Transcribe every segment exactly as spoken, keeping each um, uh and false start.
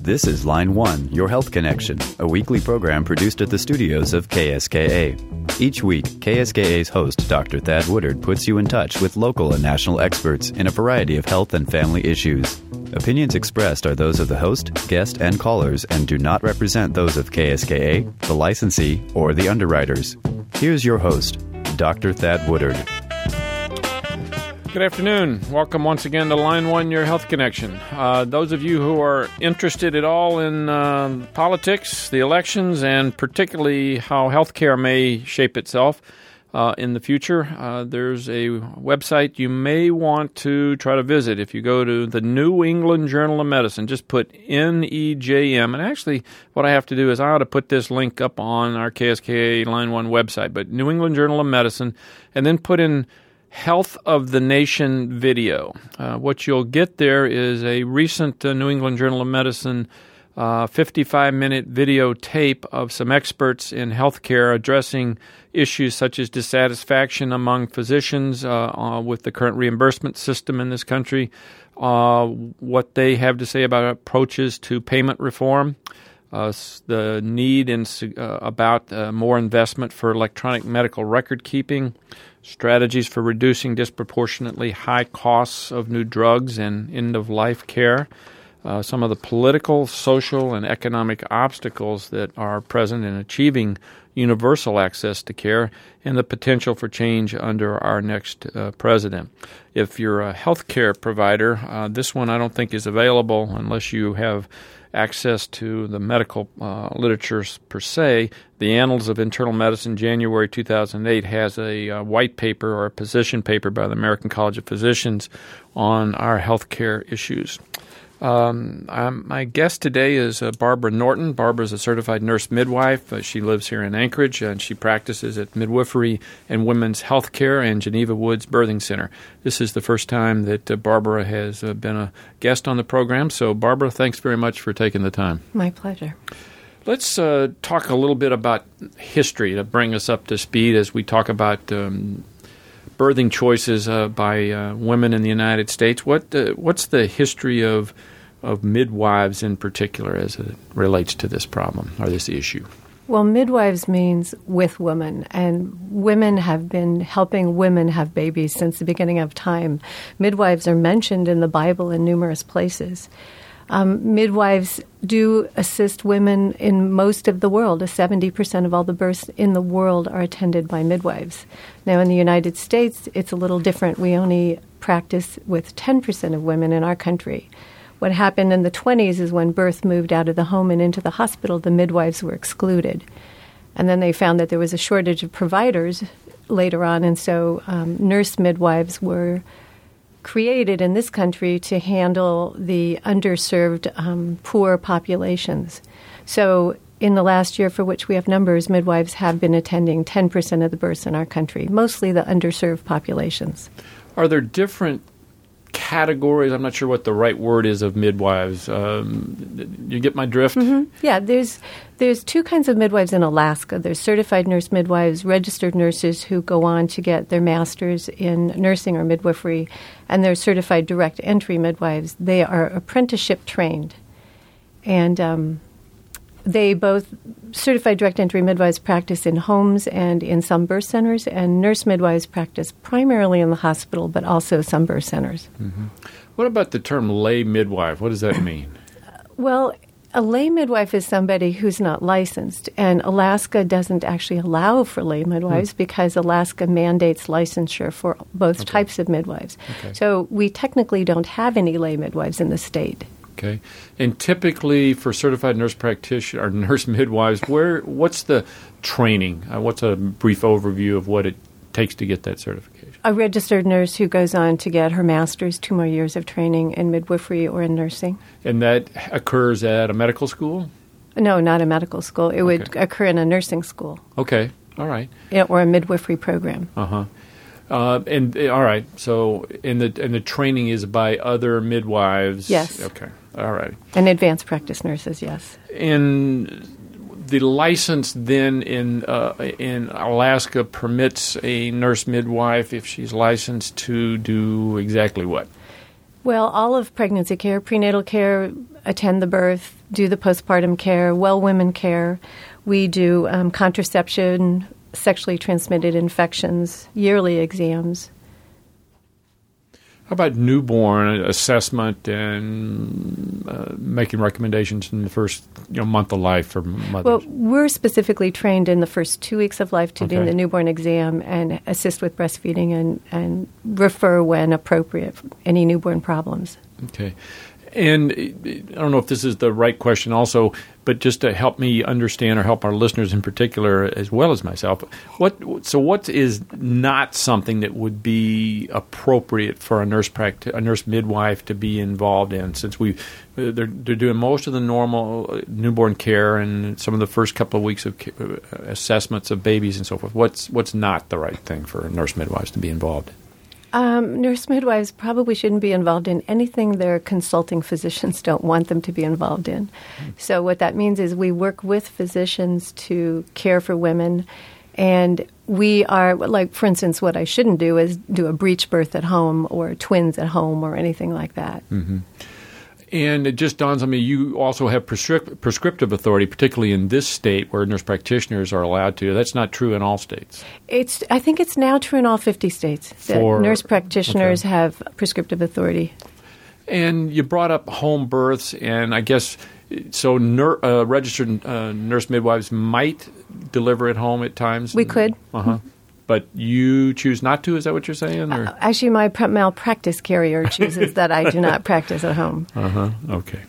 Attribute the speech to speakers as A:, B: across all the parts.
A: This is Line One, Your Health Connection, a weekly program produced at the studios of K S K A. Each week, K S K A's host, Doctor Thad Woodard, puts you in touch with local and national experts in a variety of health and family issues. Opinions expressed are those of the host, guest, and callers and do not represent those of K S K A, the licensee, or the underwriters. Here's your host, Doctor Thad Woodard.
B: Good afternoon. Welcome once again to Line One, Your Health Connection. Uh, those of you who are interested at all in uh, politics, the elections, and particularly how healthcare may shape itself uh, in the future, uh, there's a website you may want to try to visit. If you go to the New England Journal of Medicine, just put N E J M. And actually, what I have to do is I ought to put this link up on our K S K A Line One website, but New England Journal of Medicine, and then put in Health of the Nation video. Uh, what you'll get there is a recent uh, New England Journal of Medicine uh, fifty-five minute video tape of some experts in healthcare addressing issues such as dissatisfaction among physicians uh, uh, with the current reimbursement system in this country, uh, what they have to say about approaches to payment reform, Uh, the need in, uh, about uh, more investment for electronic medical record keeping, strategies for reducing disproportionately high costs of new drugs and end-of-life care, uh, some of the political, social, and economic obstacles that are present in achieving universal access to care, and the potential for change under our next uh, president. If you're a healthcare provider, uh, this one I don't think is available unless you have access to the medical uh, literature per se. The Annals of Internal Medicine, January two thousand eight, has a uh, white paper or a position paper by the American College of Physicians on our healthcare issues. Um, I'm, my guest today is uh, Barbara Norton. Barbara is a certified nurse midwife. Uh, she lives here in Anchorage, and she practices at Midwifery and Women's Health Care and Geneva Woods Birthing Center. This is the first time that uh, Barbara has uh, been a guest on the program. So, Barbara, thanks very much for taking the time.
C: My pleasure.
B: Let's uh, talk a little bit about history to bring us up to speed as we talk about um, birthing choices uh, by uh, women in the United States. What uh, what's the history of of midwives in particular as it relates to this problem or this issue?
C: Well, midwives means with women, and women have been helping women have babies since the beginning of time. Midwives are mentioned in the Bible in numerous places. Um, midwives do assist women in most of the world. seventy percent of all the births in the world are attended by midwives. Now, in the United States, it's a little different. We only practice with ten percent of women in our country. What happened in the twenties is when birth moved out of the home and into the hospital, the midwives were excluded. And then they found that there was a shortage of providers later on, and so um, nurse midwives were created in this country to handle the underserved, um, poor populations. So in the last year for which we have numbers, midwives have been attending ten percent of the births in our country, mostly the underserved populations.
B: Are there different categories? I'm not sure what the right word is of midwives. Um, you get my drift?
C: Mm-hmm. Yeah, there's there's two kinds of midwives in Alaska. There's certified nurse midwives, registered nurses who go on to get their master's in nursing or midwifery, and there's certified direct entry midwives. They are apprenticeship trained, and um, they both certified direct entry midwives practice in homes and in some birth centers, and nurse midwives practice primarily in the hospital, but also some birth centers.
B: Mm-hmm. What about the term lay midwife? What does that mean?
C: Well, a lay midwife is somebody who's not licensed, and Alaska doesn't actually allow for lay midwives hmm. because Alaska mandates licensure for both okay. types of midwives. Okay. So we technically don't have any lay midwives in the state.
B: Okay, and typically for certified nurse practitioner or nurse midwives, where what's the training? Uh, what's a brief overview of what it takes to get that certification?
C: A registered nurse who goes on to get her master's, two more years of training in midwifery or in nursing.
B: And that occurs at a medical school?
C: No, not a medical school. It okay. would occur in a nursing school.
B: Okay, all right.
C: Yeah, or a midwifery program.
B: Uh-huh. Uh, and all right, so and the and the training is by other midwives.
C: Yes.
B: Okay. All right.
C: And advanced practice nurses. Yes.
B: And the license then in uh, in Alaska permits a nurse midwife, if she's licensed, to do exactly what?
C: Well, all of pregnancy care, prenatal care, attend the birth, do the postpartum care, well women care. We do um, contraception, sexually transmitted infections, yearly exams.
B: How about newborn assessment and uh, making recommendations in the first you know, month of life for mothers?
C: Well, we're specifically trained in the first two weeks of life to
B: Okay.
C: do the newborn exam and assist with breastfeeding and, and refer when appropriate for any newborn problems.
B: Okay. And I don't know if this is the right question also, but just to help me understand or help our listeners in particular as well as myself, what so what is not something that would be appropriate for a nurse practi- a nurse midwife to be involved in, since we they're, they're doing most of the normal newborn care and some of the first couple of weeks of ca- assessments of babies and so forth. What's what's not the right thing for nurse midwives to be involved in?
C: Um, nurse midwives probably shouldn't be involved in anything their consulting physicians don't want them to be involved in. So what that means is we work with physicians to care for women, and we are, like, for instance, what I shouldn't do is do a breech birth at home or twins at home or anything like that.
B: Mm-hmm. And it just dawns on me, you also have prescrip- prescriptive authority, particularly in this state where nurse practitioners are allowed to. That's not true in all states.
C: It's. I think it's now true in all fifty states that
B: For-
C: nurse practitioners
B: okay.
C: have prescriptive authority.
B: And you brought up home births, and I guess so ner- uh, registered uh, nurse midwives might deliver at home at times?
C: We could.
B: Uh-huh. But you choose not to? Is that what you're saying? Or?
C: Uh, actually, my pra- malpractice carrier chooses that I do not practice at home.
B: Uh-huh. Okay.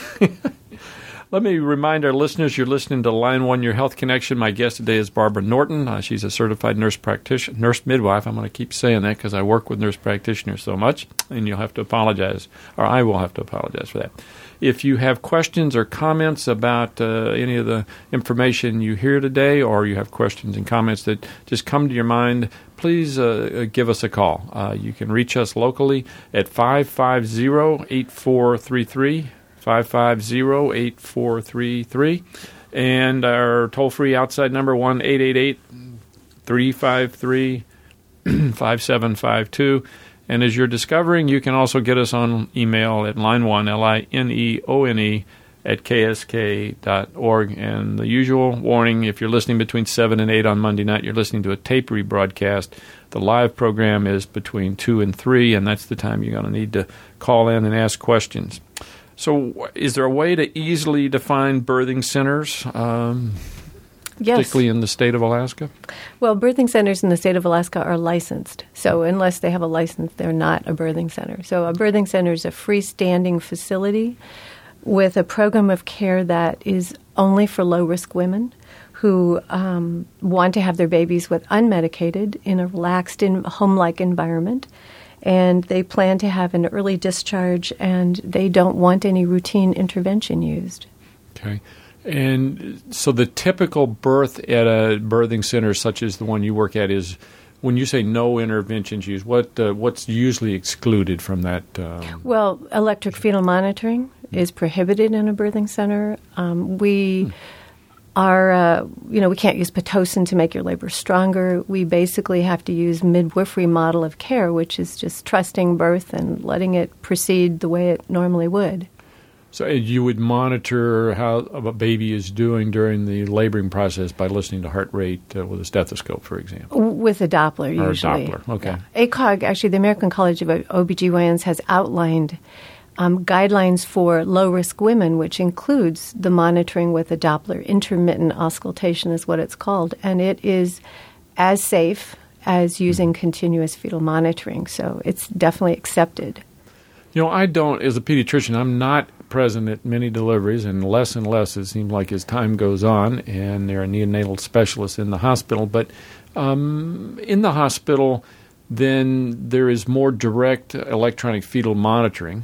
B: Let me remind our listeners, you're listening to Line One, Your Health Connection. My guest today is Barbara Norton. Uh, she's a certified nurse practitioner, nurse midwife. I'm going to keep saying that because I work with nurse practitioners so much, and you'll have to apologize, or I will have to apologize for that. If you have questions or comments about uh, any of the information you hear today, or you have questions and comments that just come to your mind, please uh, give us a call. Uh, you can reach us locally at five five zero, eight four three three. five five zero, eight four three three, and our toll-free outside number, one eight eight eight, three five three, five seven five two. And as you're discovering, you can also get us on email at line one, L I N E O N E, at K S K dot org. And the usual warning, if you're listening between seven and eight on Monday night, you're listening to a tape rebroadcast. The live program is between two and three, and that's the time you're going to need to call in and ask questions. So is there a way to easily define birthing centers, um,
C: Yes.
B: particularly in the state of Alaska?
C: Well, birthing centers in the state of Alaska are licensed. So unless they have a license, they're not a birthing center. So a birthing center is a freestanding facility with a program of care that is only for low-risk women who um, want to have their babies with unmedicated in a relaxed, in, home-like environment. And they plan to have an early discharge, and they don't want any routine intervention used.
B: Okay. And so the typical birth at a birthing center such as the one you work at is, when you say no interventions used, what uh, what's usually excluded from that? Um,
C: Well, electric fetal monitoring is prohibited in a birthing center. Um, we... Hmm. Are, uh, you know, we can't use Pitocin to make your labor stronger. We basically have to use midwifery model of care, which is just trusting birth and letting it proceed the way it normally would.
B: So you would monitor how a baby is doing during the laboring process by listening to heart rate uh, with a stethoscope, for example?
C: With a Doppler,
B: or
C: usually.
B: a Doppler, okay.
C: Yeah. A C O G, actually, the American College of O B G Y Ns has outlined Um, guidelines for low-risk women, which includes the monitoring with a Doppler. Intermittent auscultation is what it's called, and it is as safe as using continuous fetal monitoring, so it's definitely accepted.
B: You know, I don't, as a pediatrician, I'm not present at many deliveries, and less and less it seems like as time goes on, and there are neonatal specialists in the hospital, but um, in the hospital, then there is more direct electronic fetal monitoring.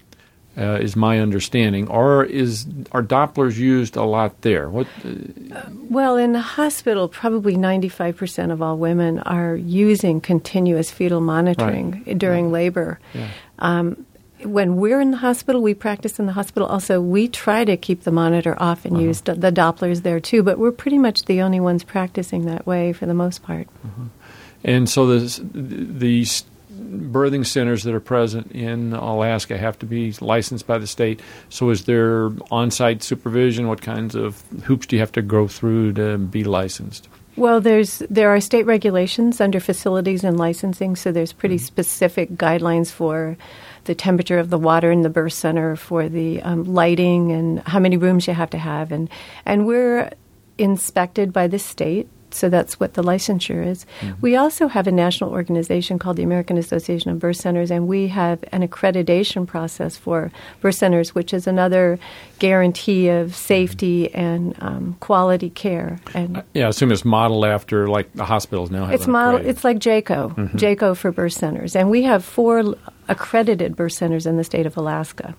B: Uh, is my understanding, or is are Dopplers used a lot there? What? Uh,
C: well, in the hospital, probably ninety-five percent of all women are using continuous fetal monitoring
B: right.
C: during
B: yeah.
C: labor.
B: Yeah.
C: Um, when we're in the hospital, we practice in the hospital also, we try to keep the monitor off and
B: uh-huh.
C: use the, the Dopplers there too, but we're pretty much the only ones practicing that way for the most part.
B: Uh-huh. And so the, the birthing centers that are present in Alaska have to be licensed by the state. So is there on-site supervision? What kinds of hoops do you have to go through to be licensed?
C: Well, there's there are state regulations under facilities and licensing, so there's pretty specific guidelines for the temperature of the water in the birth center, for the um, lighting, and how many rooms you have to have. And, and we're inspected by the state, so that's what the licensure is. Mm-hmm. We also have a national organization called the American Association of Birth Centers, and we have an accreditation process for birth centers, which is another guarantee of safety and um, quality care. And
B: uh, yeah, I assume it's modeled after, like, the hospitals now have
C: it's modeled. It's like J C O,
B: mm-hmm.
C: J C O for birth centers. And we have four accredited birth centers in the state of Alaska.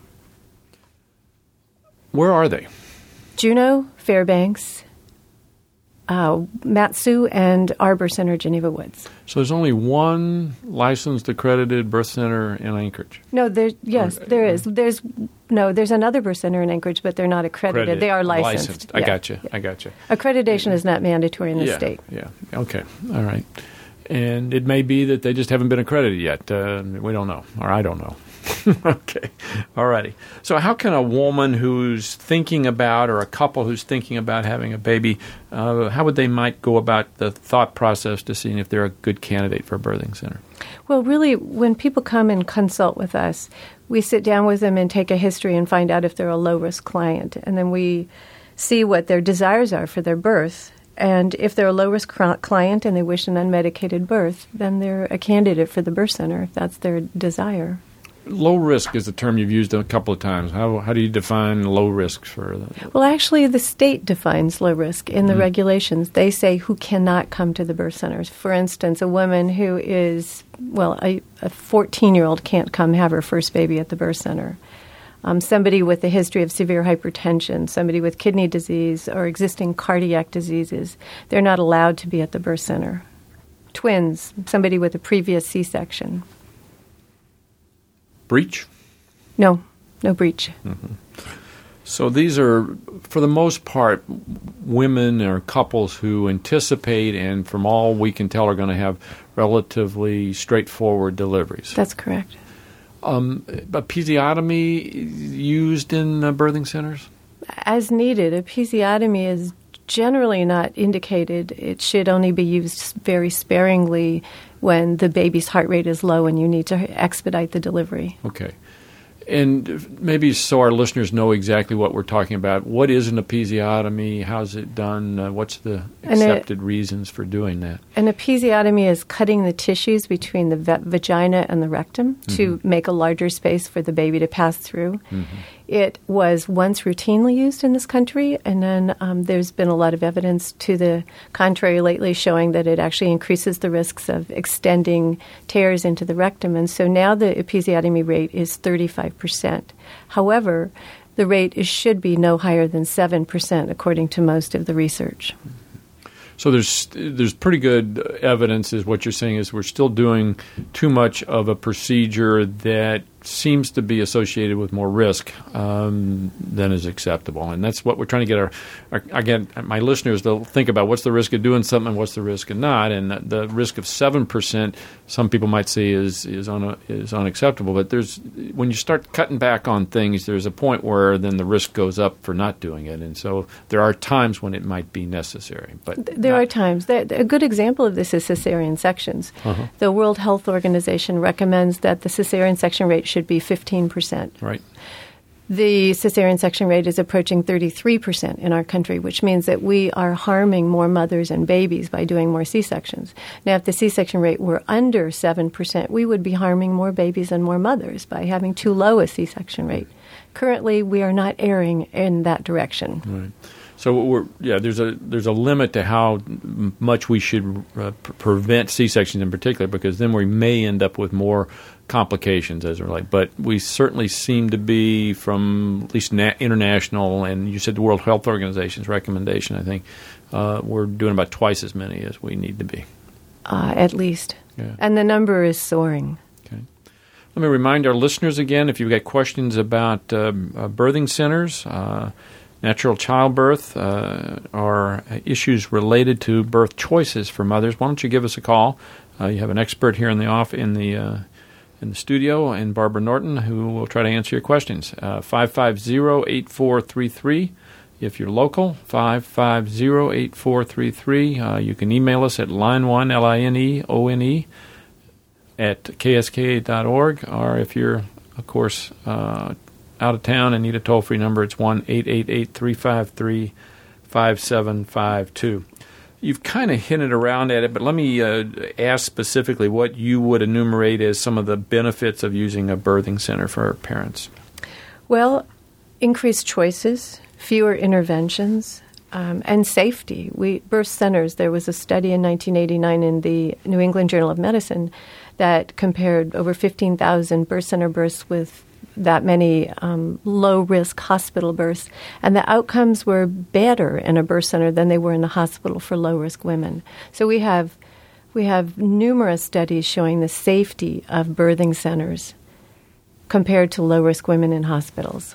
B: Where are they?
C: Juneau, Fairbanks, Uh, Mat-Su, and our birth center, Geneva Woods.
B: So there's only one licensed, accredited birth center in Anchorage?
C: No, there. Yes,
B: or,
C: there is. There's no. There's another birth center in Anchorage, but they're not accredited. accredited. They are licensed.
B: licensed. I
C: yeah.
B: got you.
C: Yeah.
B: I got you.
C: Accreditation is not mandatory in the
B: yeah,
C: state.
B: Yeah. Okay. All right. And it may be that they just haven't been accredited yet. Uh, we don't know, or I don't know. Okay. All righty. So how can a woman who's thinking about, or a couple who's thinking about having a baby, uh, how would they might go about the thought process to seeing if they're a good candidate for a birthing center?
C: Well, really, when people come and consult with us, we sit down with them and take a history and find out if they're a low-risk client. And then we see what their desires are for their birth. And if they're a low-risk client and they wish an unmedicated birth, then they're a candidate for the birth center if that's their desire.
B: Low risk is a term you've used a couple of times. How how do you define low risk for that?
C: Well, actually, the state defines low risk in the mm-hmm. regulations. They say who cannot come to the birth centers. For instance, a woman who is, well, a, a fourteen-year-old can't come have her first baby at the birth center. Um, somebody with a history of severe hypertension, somebody with kidney disease or existing cardiac diseases, they're not allowed to be at the birth center. Twins, somebody with a previous C-section.
B: Breech?
C: No, no breech.
B: Mm-hmm. So these are, for the most part, women or couples who anticipate and, from all we can tell, are going to have relatively straightforward deliveries.
C: That's correct.
B: Um, episiotomy used in uh, birthing centers?
C: As needed. Episiotomy is generally not indicated. It should only be used very sparingly when the baby's heart rate is low and you need to expedite the delivery.
B: Okay. And maybe so our listeners know exactly what we're talking about. What is an episiotomy? How's it done? Uh, what's the accepted a, reasons for doing that?
C: An episiotomy is cutting the tissues between the v- vagina and the rectum mm-hmm. to make a larger space for the baby to pass through. Mm-hmm. It was once routinely used in this country, and then um, there's been a lot of evidence to the contrary lately showing that it actually increases the risks of extending tears into the rectum. And so now the episiotomy rate is thirty-five percent. However, the rate is, should be no higher than seven percent, according to most of the research.
B: So there's there's pretty good evidence, is what you're saying, is we're still doing too much of a procedure that seems to be associated with more risk um, than is acceptable. And that's what we're trying to get our, our, again, my listeners to think about. What's the risk of doing something and what's the risk of not? And the, the risk of seven percent, some people might say is is, un, is unacceptable. But there's when you start cutting back on things, there's a point where then the risk goes up for not doing it. And so there are times when it might be necessary. But
C: There not. are times. A good example of this is cesarean sections. Uh-huh. The World Health Organization recommends that the cesarean section rate should be fifteen percent.
B: Right.
C: The cesarean section rate is approaching thirty-three percent in our country, which means that we are harming more mothers and babies by doing more C-sections. Now, if the C-section rate were under seven percent, we would be harming more babies and more mothers by having too low a C-section rate. Currently, we are not erring in that direction.
B: Right. So we're yeah. There's a there's a limit to how much we should uh, pre- prevent C-sections in particular, because then we may end up with more complications as it relates. But we certainly seem to be, from at least na- international, and you said the World Health Organization's recommendation, I think, uh, we're doing about twice as many as we need to be.
C: Uh, at least.
B: Yeah.
C: And the number is soaring.
B: Okay. Let me remind our listeners again, if you've got questions about uh, uh, birthing centers, uh, natural childbirth, uh, or issues related to birth choices for mothers, why don't you give us a call? Uh, you have an expert here in the off in the uh, in the studio, and Barbara Norton, who will try to answer your questions. Uh, five five zero, eight four three three. If you're local, five five zero, eight four three three. Uh, you can email us at line one, L I N E O N E, at K S K A dot org. Or if you're, of course, uh, out of town and need a toll-free number, it's one eight eight eight, three five three, five seven five two. You've kind of hinted around at it, but let me uh, ask specifically what you would enumerate as some of the benefits of using a birthing center for parents.
C: Well, increased choices, fewer interventions, um, and safety. We birth centers, there was a study in nineteen eighty-nine in the New England Journal of Medicine that compared over fifteen thousand birth center births with that many um, low-risk hospital births, and the outcomes were better in a birth center than they were in the hospital for low-risk women. So we have we have numerous studies showing the safety of birthing centers compared to low-risk women in hospitals.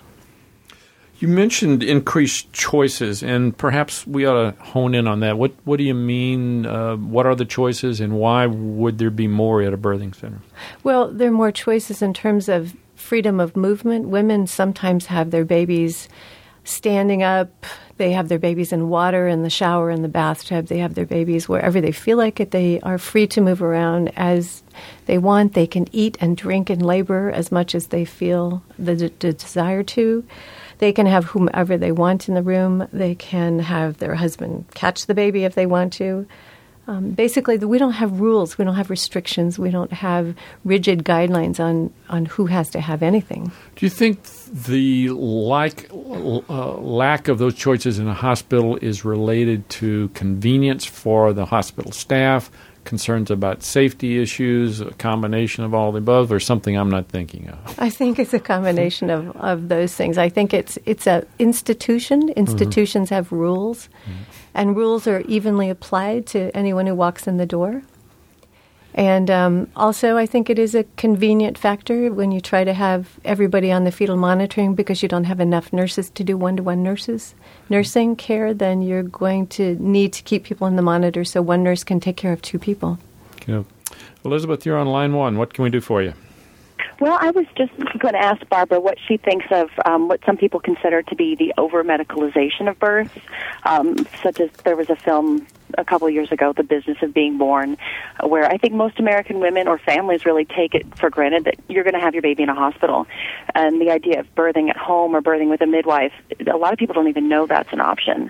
B: You mentioned increased choices, and perhaps we ought to hone in on that. What what do you mean? Uh, what are the choices, and why would there be more at a birthing center?
C: Well, there are more choices in terms of freedom of movement. Women sometimes have their babies standing up. They have their babies in water, in the shower, in the bathtub. They have their babies wherever they feel like it. They are free to move around as they want. They can eat and drink in labor as much as they feel the, the desire to. They can have whomever they want in the room. They can have their husband catch the baby if they want to. Um, basically, we don't have rules. We don't have restrictions. We don't have rigid guidelines on, on who has to have anything.
B: Do you think the like, uh, lack of those choices in a hospital is related to convenience for the hospital staff, concerns about safety issues, a combination of all the above, or something I'm not thinking of?
C: I think it's a combination of, of those things. I think it's it's a institution. Institutions mm-hmm. have rules, mm-hmm. and rules are evenly applied to anyone who walks in the door. And um, also, I think it is a convenient factor when you try to have everybody on the fetal monitoring because you don't have enough nurses to do one-to-one nurses nursing care. Then you're going to need to keep people in the monitor so one nurse can take care of two people.
B: Okay. Elizabeth, you're on line one. What can we do for you?
D: Well, I was just going to ask Barbara what she thinks of um, what some people consider to be the over-medicalization of birth, um, such as there was a film a couple of years ago, The Business of Being Born, where I think most American women or families really take it for granted that you're going to have your baby in a hospital. And the idea of birthing at home or birthing with a midwife, a lot of people don't even know that's an option.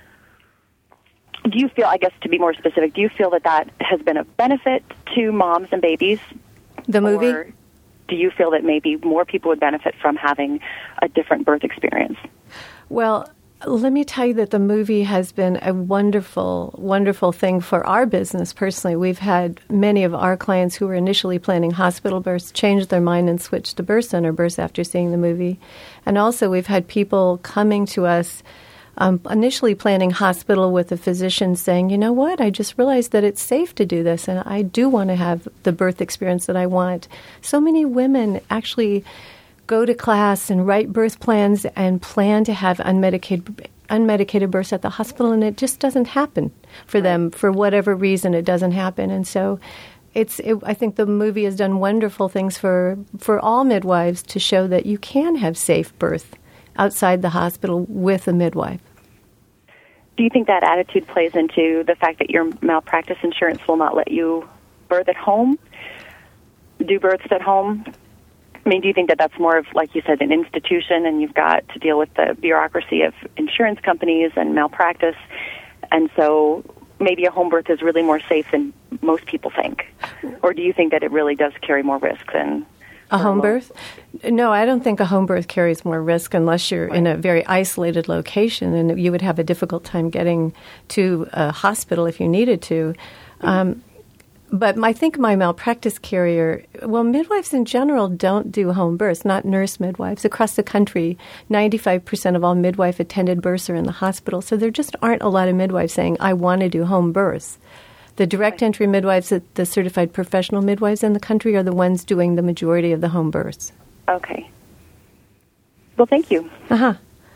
D: Do you feel, I guess to be more specific, do you feel that that has been a benefit to moms and babies?
C: The movie?
D: Or do you feel that maybe more people would benefit from having a different birth experience?
C: Well, let me tell you that the movie has been a wonderful, wonderful thing for our business personally. We've had many of our clients who were initially planning hospital births change their mind and switch to birth center births after seeing the movie. And also we've had people coming to us um, initially planning hospital with a physician saying, you know what, I just realized that it's safe to do this and I do want to have the birth experience that I want. So many women actually go to class and write birth plans and plan to have unmedicated unmedicated births at the hospital, and it just doesn't happen for right. them. For whatever reason, it doesn't happen. And so it's. It, I think the movie has done wonderful things for, for all midwives to show that you can have safe birth outside the hospital with a midwife.
D: Do you think that attitude plays into the fact that your malpractice insurance will not let you birth at home, do births at home? I mean, do you think that that's more of, like you said, an institution and you've got to deal with the bureaucracy of insurance companies and malpractice, and so maybe a home birth is really more safe than most people think? Or do you think that it really does carry more risk than
C: a home birth? No, I don't think a home birth carries more risk unless you're right. in a very isolated location, and you would have a difficult time getting to a hospital if you needed to. Um, But I think my malpractice carrier, well, midwives in general don't do home births, not nurse midwives. Across the country, ninety-five percent of all midwife-attended births are in the hospital. So there just aren't a lot of midwives saying, I want to do home births. The direct entry midwives, the certified professional midwives in the country are the ones doing the majority of the home births.
D: Okay. Well, thank you.
C: Uh-huh.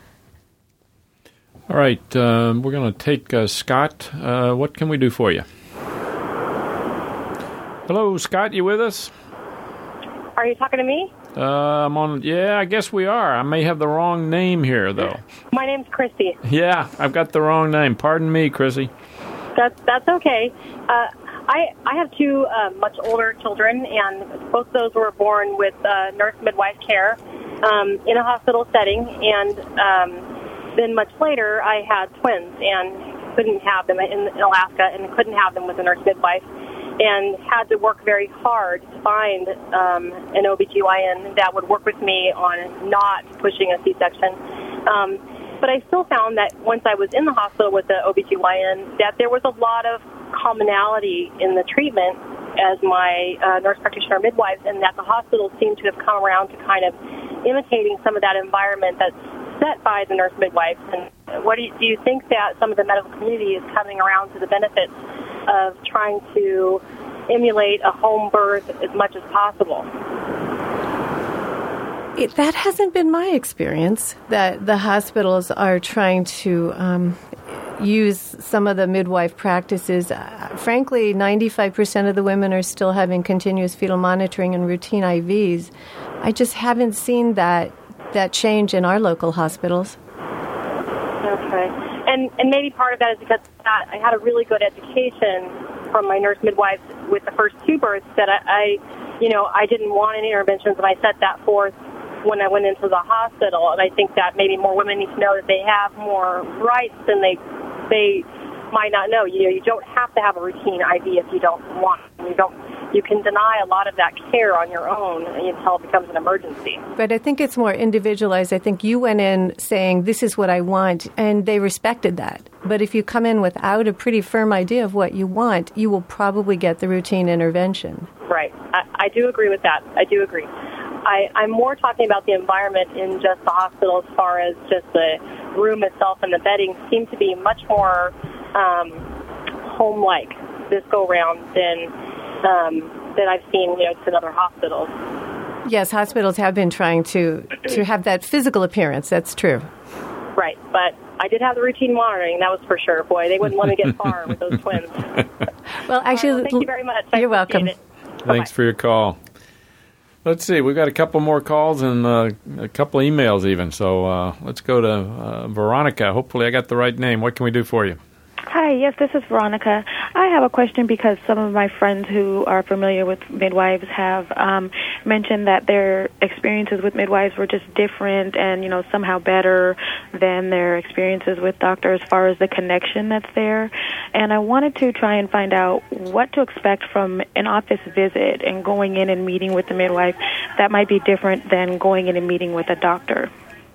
B: All right. Um, we're going to take uh, Scott. Uh, what can we do for you? Hello, Scott. You with us?
E: Are you talking to me?
B: Uh, I'm on. Yeah, I guess we are. I may have the wrong name here, though.
E: My name's Christy.
B: Yeah, I've got the wrong name. Pardon me, Chrissy.
E: That's that's okay. Uh, I I have two uh, much older children, and both of those were born with uh, nurse midwife care um, in a hospital setting. And um, then much later, I had twins and couldn't have them in Alaska, and couldn't have them with a nurse midwife, and had to work very hard to find um, an O B G Y N that would work with me on not pushing a C-section. Um, but I still found that once I was in the hospital with the O B G Y N, that there was a lot of commonality in the treatment as my uh, nurse practitioner midwives, and that the hospital seemed to have come around to kind of imitating some of that environment that's set by the nurse midwives. And what do you, do you think that some of the medical community is coming around to the benefits of trying to emulate a home birth as much as possible?
C: It, that hasn't been my experience, that the hospitals are trying to um, use some of the midwife practices. Uh, frankly, ninety-five percent of the women are still having continuous fetal monitoring and routine I Vs. I just haven't seen that that change in our local hospitals.
E: Okay. And and maybe part of that is because I had a really good education from my nurse midwives with the first two births, that I, I you know, I didn't want any interventions, and I set that forth when I went into the hospital. And I think that maybe more women need to know that they have more rights than they they might not know. You know, you don't have to have a routine I V if you don't want. You don't. You can deny a lot of that care on your own until it becomes an emergency.
C: But I think it's more individualized. I think you went in saying, this is what I want, and they respected that. But if you come in without a pretty firm idea of what you want, you will probably get the routine intervention.
E: Right. I, I do agree with that. I do agree. I, I'm more talking about the environment in just the hospital, as far as just the room itself and the bedding seem to be much more um, home-like this go-round than um, that I've seen, you know, in other hospitals.
C: Yes, hospitals have been trying to, to have that physical appearance. That's true.
E: Right, but I did have the routine monitoring, that was for sure. Boy, they wouldn't let me get far with those twins.
C: Well, actually,
E: right, well, thank you very much. I
C: you're welcome.
E: it.
B: Thanks
E: Bye-bye.
B: for your call. Let's see, we've got a couple more calls and uh, a couple of emails even. So uh, let's go to uh, Veronica. Hopefully I got the right name. What can we do for you?
F: Hi, yes, this is Veronica. I have a question because some of my friends who are familiar with midwives have um, mentioned that their experiences with midwives were just different and, you know, somehow better than their experiences with doctors as far as the connection that's there. And I wanted to try and find out what to expect from an office visit and going in and meeting with the midwife that might be different than going in and meeting with a doctor.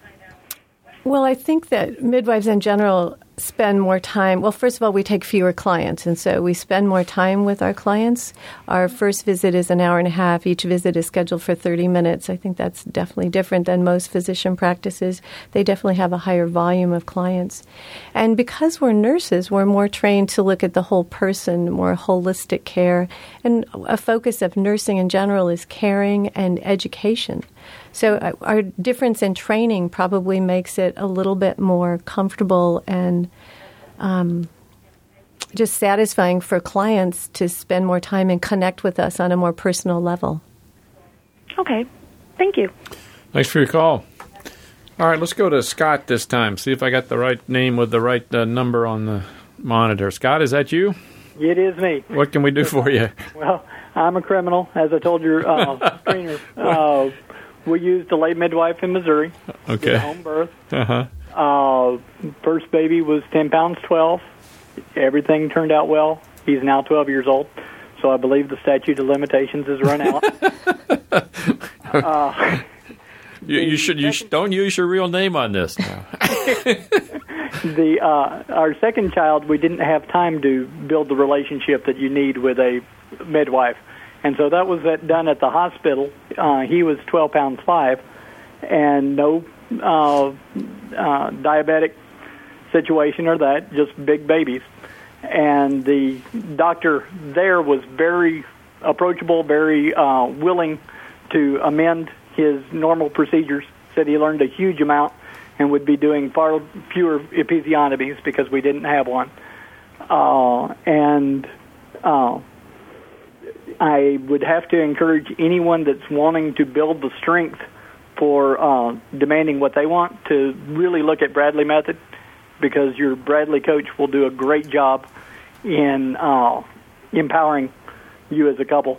C: Well, I think that midwives in general spend more time. Well, first of all, we take fewer clients, and so we spend more time with our clients. Our first visit is an hour and a half. Each visit is scheduled for thirty minutes. I think that's definitely different than most physician practices. They definitely have a higher volume of clients. And because we're nurses, we're more trained to look at the whole person, more holistic care. And a focus of nursing in general is caring and education. So our difference in training probably makes it a little bit more comfortable and um, just satisfying for clients to spend more time and connect with us on a more personal level.
F: Okay. Thank you.
B: Thanks for your call. All right, let's go to Scott this time. See if I got the right name with the right uh, number on the monitor. Scott, is that you?
G: It is me.
B: What can we do for you?
G: Well, I'm a criminal, as I told your uh, screener. Uh, we used a late midwife in Missouri.
B: Okay.
G: Did a home birth.
B: Uh-huh.
G: Uh, first baby was ten pounds twelve. Everything turned out well. He's now twelve years old. So I believe the statute of limitations has run out. uh,
B: you, you should you should, don't use your real name on this now.
G: the uh, our second child, we didn't have time to build the relationship that you need with a midwife. And so that was at, done at the hospital. Uh, he was twelve pounds five, and no uh, uh, diabetic situation or that, just big babies. And the doctor there was very approachable, very uh, willing to amend his normal procedures. Said he learned a huge amount and would be doing far fewer episiotomies because we didn't have one. Uh, and... Uh, I would have to encourage anyone that's wanting to build the strength for uh, demanding what they want to really look at Bradley Method, because your Bradley coach will do a great job in uh, empowering you as a couple.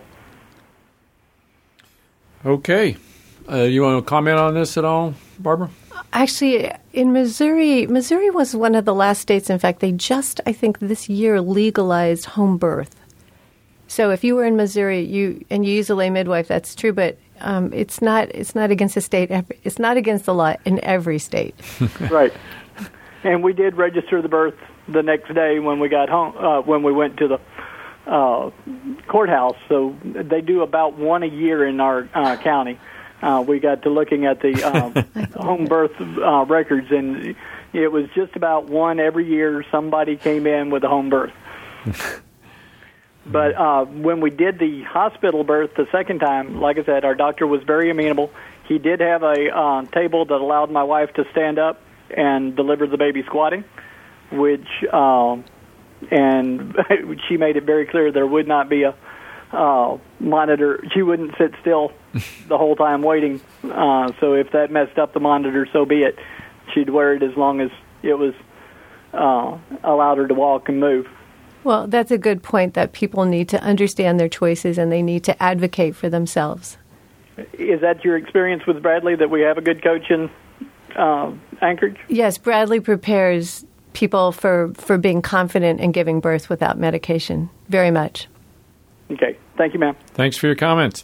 B: Okay. Uh, you want to comment on this at all, Barbara?
C: Actually, in Missouri, Missouri was one of the last states. In fact, they just, I think, this year legalized home birth. So if you were in Missouri, you and you use a lay midwife, that's true. But um, it's not. It's not against the state. It's not against the law in every state.
G: Right. And we did register the birth the next day when we got home. Uh, when we went to the uh, courthouse. So they do about one a year in our uh, county. Uh, we got to looking at the um, home birth uh, records, and it was just about one every year somebody came in with a home birth. But uh, when we did the hospital birth the second time, like I said, our doctor was very amenable. He did have a uh, table that allowed my wife to stand up and deliver the baby squatting, which, uh, and she made it very clear there would not be a Uh, monitor. She wouldn't sit still the whole time waiting. Uh, so if that messed up the monitor, so be it. She'd wear it as long as it was uh, allowed her to walk and move.
C: Well, that's a good point, that people need to understand their choices and they need to advocate for themselves.
G: Is that your experience with Bradley, that we have a good coach in uh, Anchorage?
C: Yes, Bradley prepares people for, for being confident in giving birth without medication, very much.
G: Okay. Thank you, ma'am.
B: Thanks for your comments.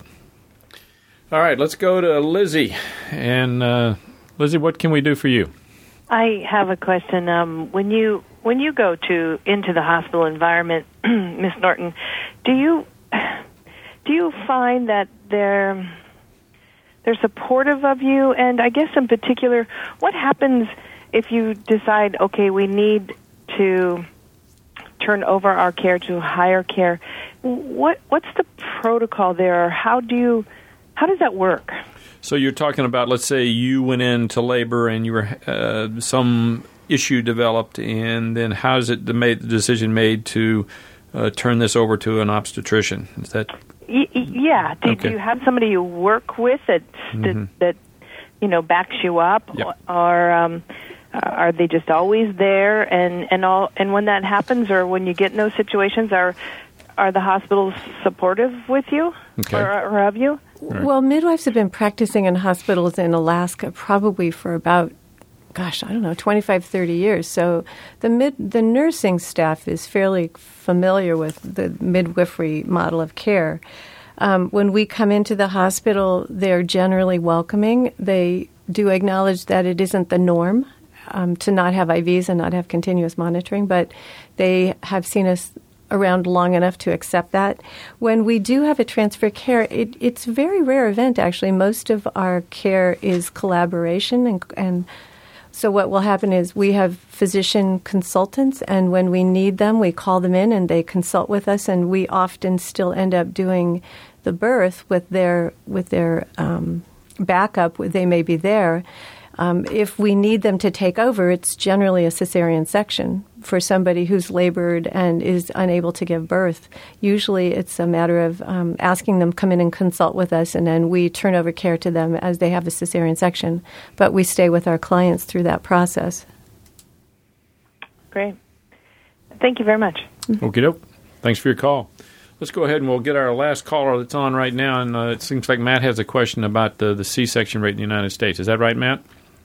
B: All right, let's go to Lizzie. And uh, Lizzie, what can we do for you?
H: I have a question. Um, when you when you go to into the hospital environment, Miss Norton, do you do you find that they're they're supportive of you? And I guess in particular, what happens if you decide, okay, we need to turn over our care to higher care? What what's the protocol there? How do you how does that work?
B: So you're talking about, let's say you went into labor and you were uh, some issue developed, and then how is it the, made, the decision made to uh, turn this over to an obstetrician? Is that
H: y- yeah? Do,
B: okay.
H: do you have somebody you work with that
B: Mm-hmm.
H: that, that you know backs you up,
B: yep.
H: or um, are they just always there? And and all and when that happens, or when you get in those situations, are Are the hospitals supportive with you,
B: okay.
H: or, or of you?
B: Right.
C: Well, midwives have been practicing in hospitals in Alaska probably for about, gosh, I don't know, twenty-five, thirty years. So the mid, the nursing staff is fairly familiar with the midwifery model of care. Um, when we come into the hospital, they're generally welcoming. They do acknowledge that it isn't the norm um, to not have I Vs and not have continuous monitoring, but they have seen us around long enough to accept that. When we do have a transfer care, it, it's a very rare event, actually. Most of our care is collaboration. And, and so what will happen is we have physician consultants, and when we need them, we call them in and they consult with us, and we often still end up doing the birth with their, with their um, backup. They may be there. Um, if we need them to take over, it's generally a cesarean section for somebody who's labored and is unable to give birth. Usually it's a matter of um, asking them come in and consult with us, and then we turn over care to them as they have a cesarean section. But we stay with our clients through that process.
H: Great. Thank you very much.
B: Okie doke. Thanks for your call. Let's go ahead and we'll get our last caller that's on right now. And uh, it seems like Matt has a question about the, the C-section rate in the United States. Is that right, Matt?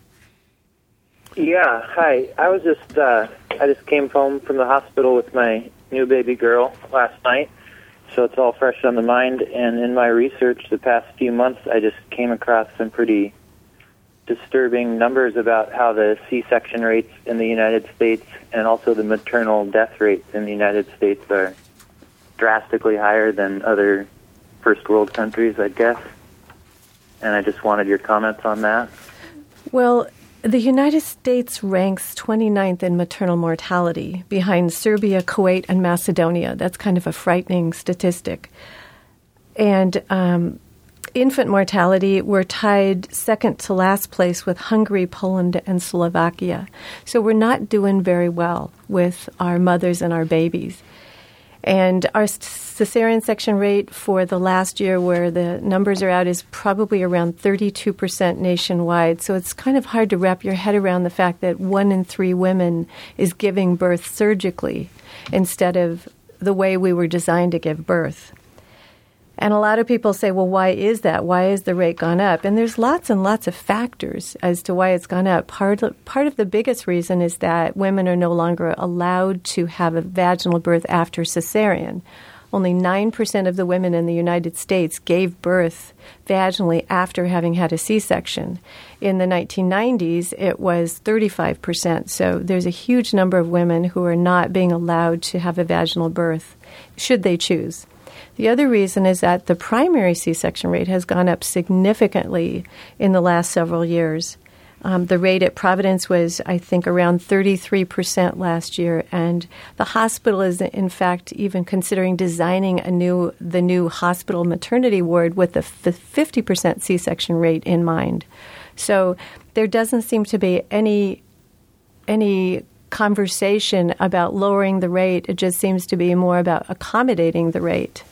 I: Yeah, hi. I was just, uh, I just came home from the hospital with my new baby girl last night, so it's all fresh on the mind. And in my research the past few months, I just came across some pretty disturbing numbers about how the C-section rates in the United States and also the maternal death rates in the United States are drastically higher than other first world countries, I guess. And I just wanted your comments on that.
C: Well, the United States ranks twenty-ninth in maternal mortality behind Serbia, Kuwait, and Macedonia. That's kind of a frightening statistic. And um, infant mortality, we're tied second to last place with Hungary, Poland, and Slovakia. So we're not doing very well with our mothers and our babies. And our cesarean section rate for the last year where the numbers are out is probably around thirty-two percent nationwide. So it's kind of hard to wrap your head around the fact that one in three women is giving birth surgically instead of the way we were designed to give birth. And a lot of people say, well, why is that? Why has the rate gone up? And there's lots and lots of factors as to why it's gone up. Part of, part of the biggest reason is that women are no longer allowed to have a vaginal birth after cesarean. Only nine percent of the women in the United States gave birth vaginally after having had a C-section. In the nineteen nineties, it was thirty-five percent. So there's a huge number of women who are not being allowed to have a vaginal birth, should they choose. The other reason is that the primary C-section rate has gone up significantly in the last several years. Um, the rate at Providence was, I think, around thirty-three percent last year, and the hospital is, in fact, even considering designing a new the new hospital maternity ward with a fifty percent C-section rate in mind. So there doesn't seem to be any any conversation about lowering the rate. It just seems to be more about accommodating the rate.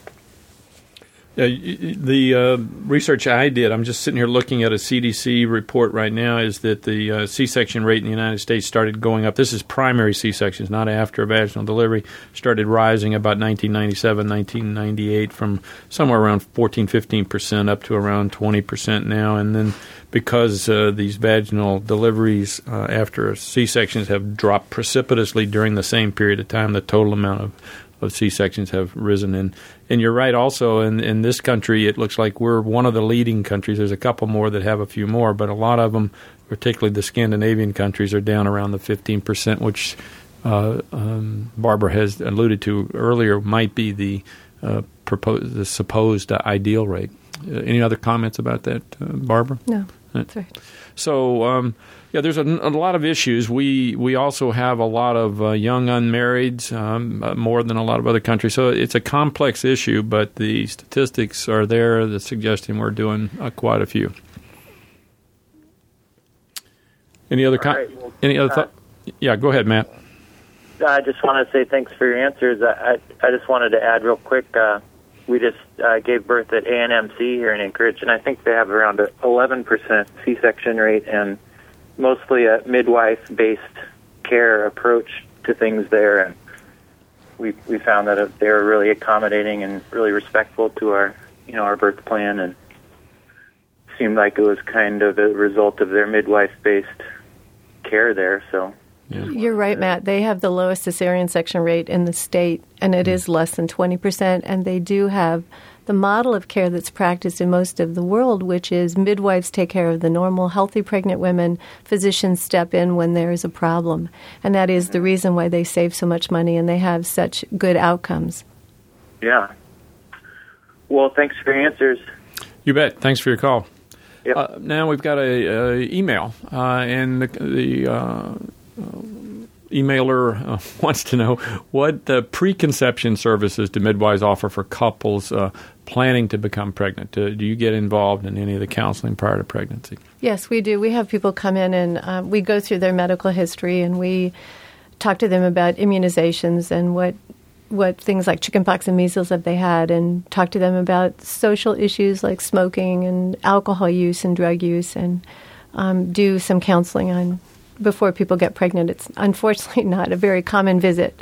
B: Yeah, the uh, research I did, I'm just sitting here looking at a C D C report right now, is that the uh, C-section rate in the United States started going up. This is primary C-sections, not after vaginal delivery. Started rising about nineteen ninety-seven, nineteen ninety-eight from somewhere around fourteen, fifteen percent up to around twenty percent now. And then because uh, these vaginal deliveries uh, after C-sections have dropped precipitously during the same period of time, the total amount of of C-sections have risen. And, and you're right also, in, in this country, it looks like we're one of the leading countries. There's a couple more that have a few more, but a lot of them, particularly the Scandinavian countries, are down around the fifteen percent, which uh, um, Barbara has alluded to earlier might be the, uh, proposed, the supposed uh, ideal rate. Uh, any other comments about that, uh, Barbara?
C: No, that's right.
B: So, um, yeah, there's a, a lot of issues. We we also have a lot of uh, young unmarrieds, um, uh, more than a lot of other countries. So it's a complex issue, but the statistics are there that's suggesting we're doing uh, quite a few. Any other com-
I: right, well,
B: any other thought? Uh, yeah, go ahead, Matt.
I: I just want to say thanks for your answers. I, I, I just wanted to add real quick, uh, we just uh, gave birth at A N M C here in Anchorage, and I think they have around an eleven percent C-section rate and mostly a midwife-based care approach to things there. And we we found that they were really accommodating and really respectful to our you know our birth plan, and seemed like it was kind of a result of their midwife-based care there. So.
C: Yeah. You're right, Matt. They have the lowest cesarean section rate in the state, and it is less than twenty percent. And they do have the model of care that's practiced in most of the world, which is midwives take care of the normal, healthy pregnant women. Physicians step in when there is a problem. And that is the reason why they save so much money and they have such good outcomes.
I: Yeah. Well, thanks for your answers.
B: You bet. Thanks for your call.
I: Yep.
B: Uh, now we've got a, a email, uh, and the, the uh, Uh, emailer uh, wants to know what uh, preconception services do midwives offer for couples uh, planning to become pregnant. Uh, do you get involved in any of the counseling prior to pregnancy?
C: Yes, we do. We have people come in and uh, we go through their medical history and we talk to them about immunizations and what what things like chickenpox and measles have they had, and talk to them about social issues like smoking and alcohol use and drug use, and um, do some counseling on before people get pregnant. It's unfortunately not a very common visit.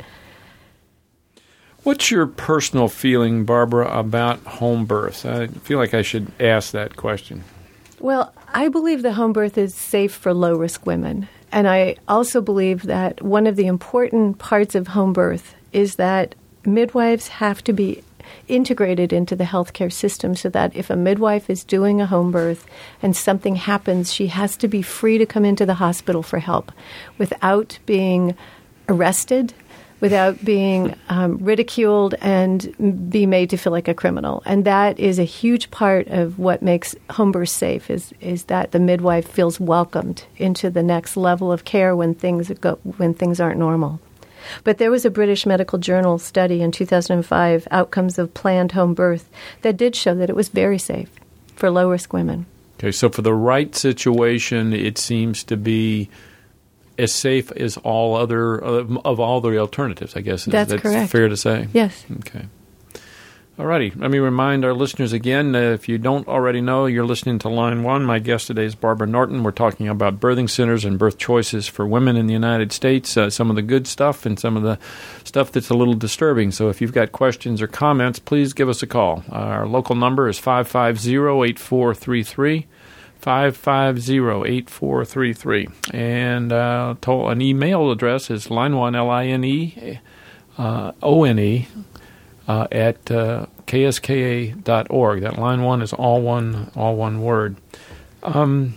B: What's your personal feeling, Barbara, about home birth? I feel like I should ask that question.
C: Well, I believe the home birth is safe for low-risk women. And I also believe that one of the important parts of home birth is that midwives have to be integrated into the healthcare system, so that if a midwife is doing a home birth and something happens, she has to be free to come into the hospital for help without being arrested, without being um, ridiculed and be made to feel like a criminal. And that is a huge part of what makes home birth safe, is is that the midwife feels welcomed into the next level of care when things go when things aren't normal. But there was a British Medical Journal study in two thousand five, Outcomes of Planned Home Birth, that did show that it was very safe for low-risk women.
B: Okay, so for the right situation, it seems to be as safe as all other of, of all the alternatives, I guess.
C: That's,
B: that's
C: correct.
B: Fair to say.
C: Yes.
B: Okay. All righty. Let me remind our listeners again, uh, if you don't already know, you're listening to Line One. My guest today is Barbara Norton. We're talking about birthing centers and birth choices for women in the United States, uh, some of the good stuff and some of the stuff that's a little disturbing. So if you've got questions or comments, please give us a call. Uh, our local number is five five zero, eight four three three, five five zero, eight four three three. And uh, to- an email address is line one, L I N E, uh, O N E, Uh, at uh, K S K A dot org. That line one is all one, all one word. Um,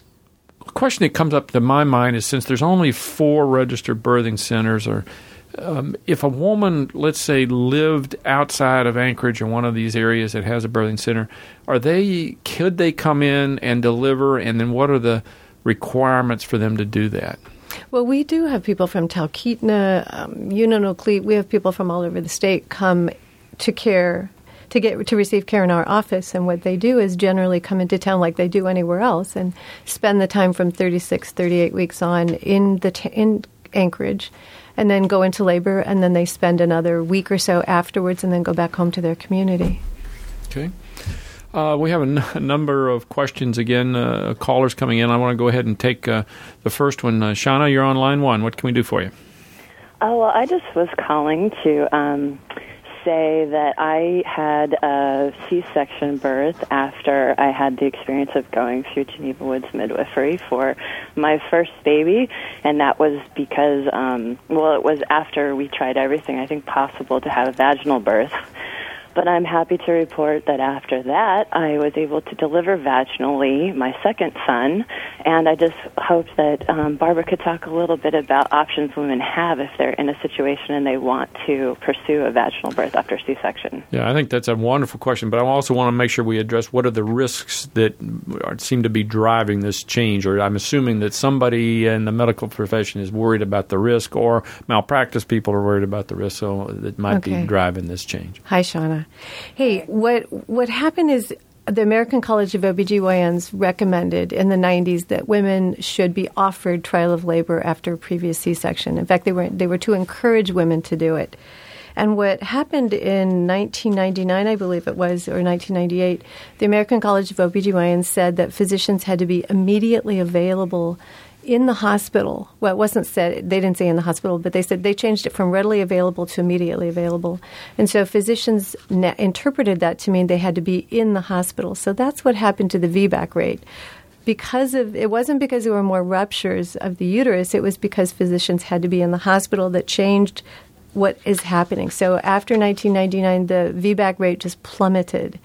B: a question that comes up to my mind is, since there's only four registered birthing centers, or um, if a woman, let's say, lived outside of Anchorage or one of these areas that has a birthing center, are they could they come in and deliver? And then what are the requirements for them to do that?
C: Well, we do have people from Talkeetna, um, Unionocleat. We have people from all over the state come to care, to get to receive care in our office. And what they do is generally come into town like they do anywhere else and spend the time from thirty-six, thirty-eight weeks on in the t- in Anchorage, and then go into labor, and then they spend another week or so afterwards, and then go back home to their community.
B: Okay. Uh, we have a, n- a number of questions again, uh, callers coming in. I want to go ahead and take uh, the first one. Uh, Shauna, you're on line one. What can we do for you?
J: Oh, well, I just was calling to um, say that I had a C-section birth after I had the experience of going through Geneva Woods midwifery for my first baby, and that was because, um, well, it was after we tried everything I think possible to have a vaginal birth. But I'm happy to report that after that, I was able to deliver vaginally my second son, and I just hope that um, Barbara could talk a little bit about options women have if they're in a situation and they want to pursue a vaginal birth after C-section.
B: Yeah, I think that's a wonderful question, but I also want to make sure we address what are the risks that are, seem to be driving this change, or I'm assuming that somebody in the medical profession is worried about the risk, or malpractice people are worried about the risk, so that might
C: Okay.
B: be driving this change.
C: Hi, Shauna. Hey, what what happened is the American College of O B G Y Ns recommended in the nineties that women should be offered trial of labor after a previous C-section. In fact, they were they were to encourage women to do it. And what happened in nineteen ninety-nine, I believe it was, or nineteen ninety-eight, the American College of O B G Y Ns said that physicians had to be immediately available in the hospital. Well, it wasn't said, they didn't say in the hospital, but they said they changed it from readily available to immediately available. And so physicians na- interpreted that to mean they had to be in the hospital. So that's what happened to the V BAC rate. Because of, it wasn't because there were more ruptures of the uterus, it was because physicians had to be in the hospital that changed what is happening. So after nineteen ninety-nine, the V BAC rate just plummeted.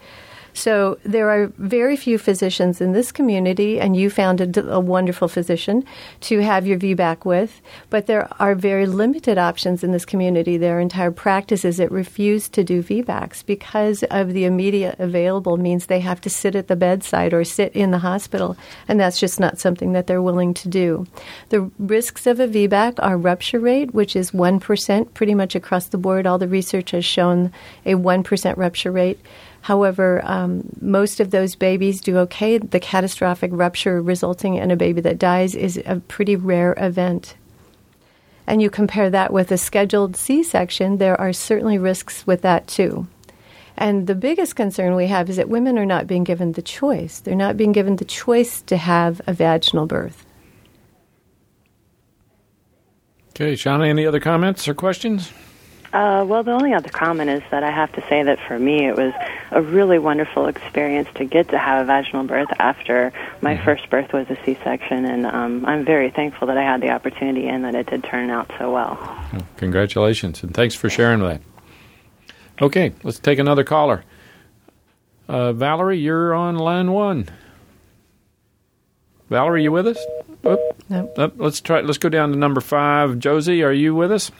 C: So there are very few physicians in this community, and you found a, a wonderful physician to have your V BAC with, but there are very limited options in this community. There are entire practices that refuse to do V BACs because of the immediate available means they have to sit at the bedside or sit in the hospital, and that's just not something that they're willing to do. The risks of a V BAC are rupture rate, which is one percent pretty much across the board. All the research has shown a one percent rupture rate. However, um, most of those babies do okay. The catastrophic rupture resulting in a baby that dies is a pretty rare event. And you compare that with a scheduled C-section, there are certainly risks with that too. And the biggest concern we have is that women are not being given the choice. They're not being given the choice to have a vaginal birth.
B: Okay, Shauna, any other comments or questions?
J: Uh, well, the only other comment is that I have to say that for me it was a really wonderful experience to get to have a vaginal birth after my mm-hmm. first birth was a C-section, and um, I'm very thankful that I had the opportunity and that it did turn out so well.
B: well. Congratulations, and thanks for sharing that. Okay, let's take another caller. Uh, Valerie, you're on line one. Valerie, you with us? Oh,
C: no.
B: oh, let's try. Let's go down to number five. Josie, are you with us?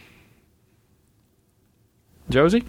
B: Josie?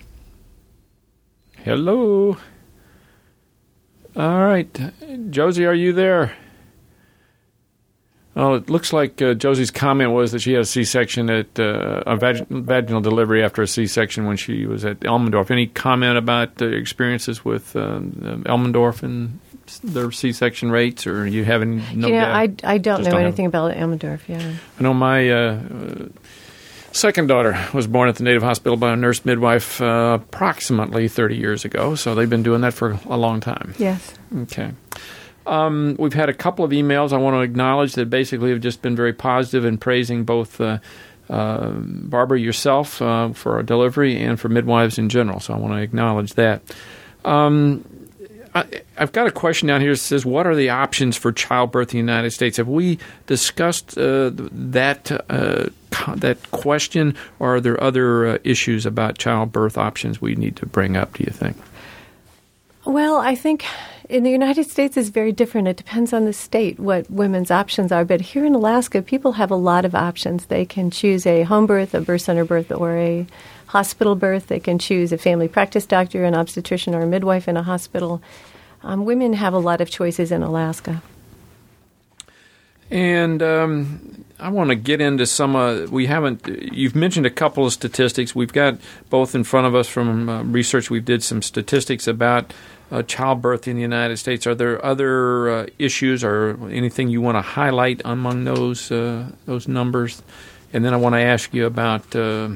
B: Hello? All right. Josie, are you there? Well, it looks like uh, Josie's comment was that she had a C-section at uh, a vag- vaginal delivery after a C-section when she was at Elmendorf. Any comment about the experiences with uh, Elmendorf and their C-section rates, or you have any? No,
C: you know, I, I don't know
B: don't
C: anything about Elmendorf. Yeah,
B: I know my uh, uh, second daughter was born at the Native Hospital by a nurse midwife uh, approximately thirty years ago, so they've been doing that for a long time.
C: Yes.
B: Okay. Um, we've had a couple of emails I want to acknowledge that basically have just been very positive in praising both uh, uh, Barbara, yourself, uh, for our delivery and for midwives in general. So I want to acknowledge that. Um, I, I've got a question down here that says, what are the options for childbirth in the United States? Have we discussed uh, that uh, that question, or are there other uh, issues about childbirth options we need to bring up, do you think?
C: Well, I think in the United States it's very different. It depends on the state what women's options are. But here in Alaska, people have a lot of options. They can choose a home birth, a birth center birth, or a hospital birth. They can choose a family practice doctor, an obstetrician, or a midwife in a hospital. Um, women have a lot of choices in Alaska.
B: And um, I want to get into some, uh, we haven't, you've mentioned a couple of statistics. We've got both in front of us from uh, research, we did some statistics about uh, childbirth in the United States. Are there other uh, issues or anything you want to highlight among those uh, those numbers? And then I want to ask you about uh,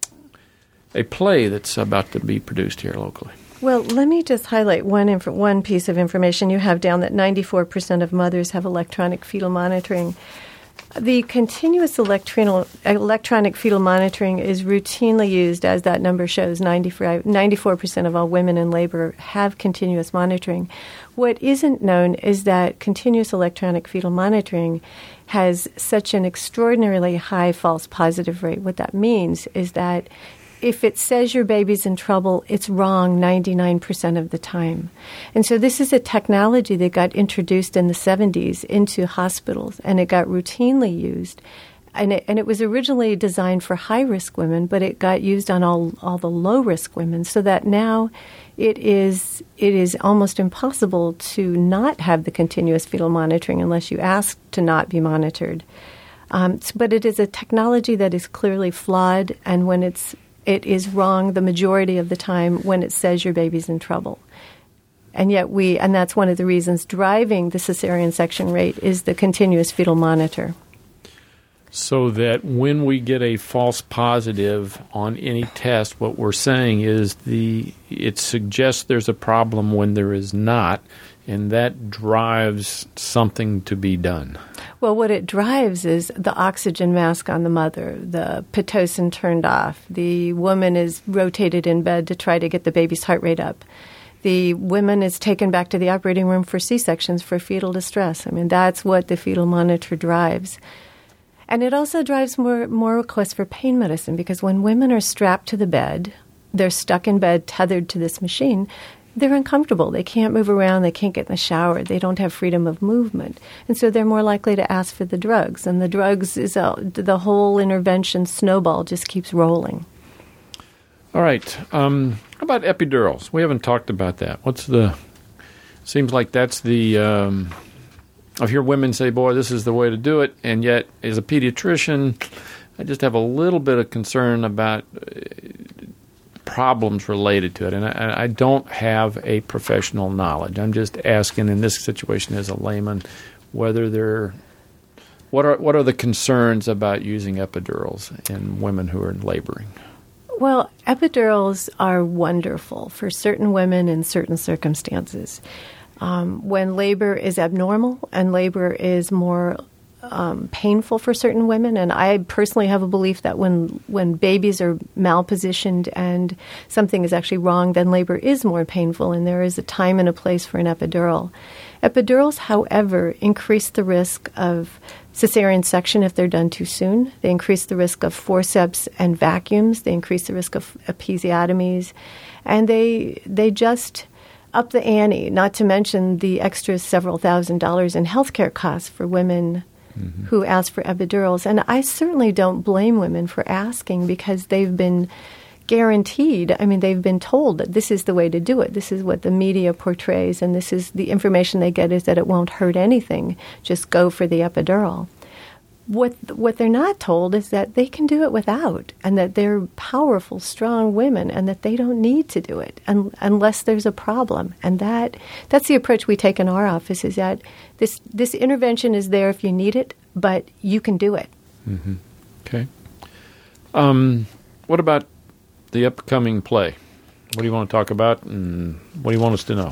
B: a play that's about to be produced here locally.
C: Well, let me just highlight one inf- one piece of information. You have down that ninety-four percent of mothers have electronic fetal monitoring. The continuous electron- electronic fetal monitoring is routinely used, as that number shows. ninety-four percent of all women in labor have continuous monitoring. What isn't known is that continuous electronic fetal monitoring has such an extraordinarily high false positive rate. What that means is that if it says your baby's in trouble, it's wrong ninety-nine percent of the time. And so this is a technology that got introduced in the seventies into hospitals, and it got routinely used. And it, and it was originally designed for high-risk women, but it got used on all, all the low-risk women, so that now it is it is almost impossible to not have the continuous fetal monitoring unless you ask to not be monitored. Um, but it is a technology that is clearly flawed, and when it's it is wrong the majority of the time when it says your baby's in trouble. And yet we, and that's one of the reasons driving the cesarean section rate is the continuous fetal monitor.
B: So that when we get a false positive on any test, what we're saying is the it suggests there's a problem when there is not, and that drives something to be done.
C: Well, what it drives is the oxygen mask on the mother, the Pitocin turned off, the woman is rotated in bed to try to get the baby's heart rate up. The woman is taken back to the operating room for C-sections for fetal distress. I mean, that's what the fetal monitor drives. And it also drives more, more requests for pain medicine, because when women are strapped to the bed, they're stuck in bed, tethered to this machine, they're uncomfortable. They can't move around. They can't get in the shower. They don't have freedom of movement. And so they're more likely to ask for the drugs. And the drugs, is a, the whole intervention snowball just keeps rolling.
B: All right. Um, how about epidurals? We haven't talked about that. What's the – seems like that's the um, – I hear women say, boy, this is the way to do it. And yet, as a pediatrician, I just have a little bit of concern about uh, problems related to it. And I, I don't have a professional knowledge. I'm just asking in this situation as a layman whether there what are what are the concerns about using epidurals in women who are laboring?
C: Well, epidurals are wonderful for certain women in certain circumstances. Um, when labor is abnormal and labor is more Um, painful for certain women, and I personally have a belief that when when babies are malpositioned and something is actually wrong, then labor is more painful, and there is a time and a place for an epidural. Epidurals, however, increase the risk of cesarean section if they're done too soon. They increase the risk of forceps and vacuums. They increase the risk of episiotomies, and they they just up the ante, not to mention the extra several thousand dollars in healthcare costs for women Mm-hmm. who ask for epidurals. And I certainly don't blame women for asking, because they've been guaranteed, I mean, they've been told that this is the way to do it. This is what the media portrays, and this is the information they get is that it won't hurt anything. Just go for the epidural. what what they're not told is that they can do it without, and that they're powerful, strong women, and that they don't need to do it un- unless there's a problem. And that that's the approach we take in our office, is that this this intervention is there if you need it, but you can do it.
B: Mm-hmm. Okay. Um, what about the upcoming play? What do you want to talk about, and what do you want us to know?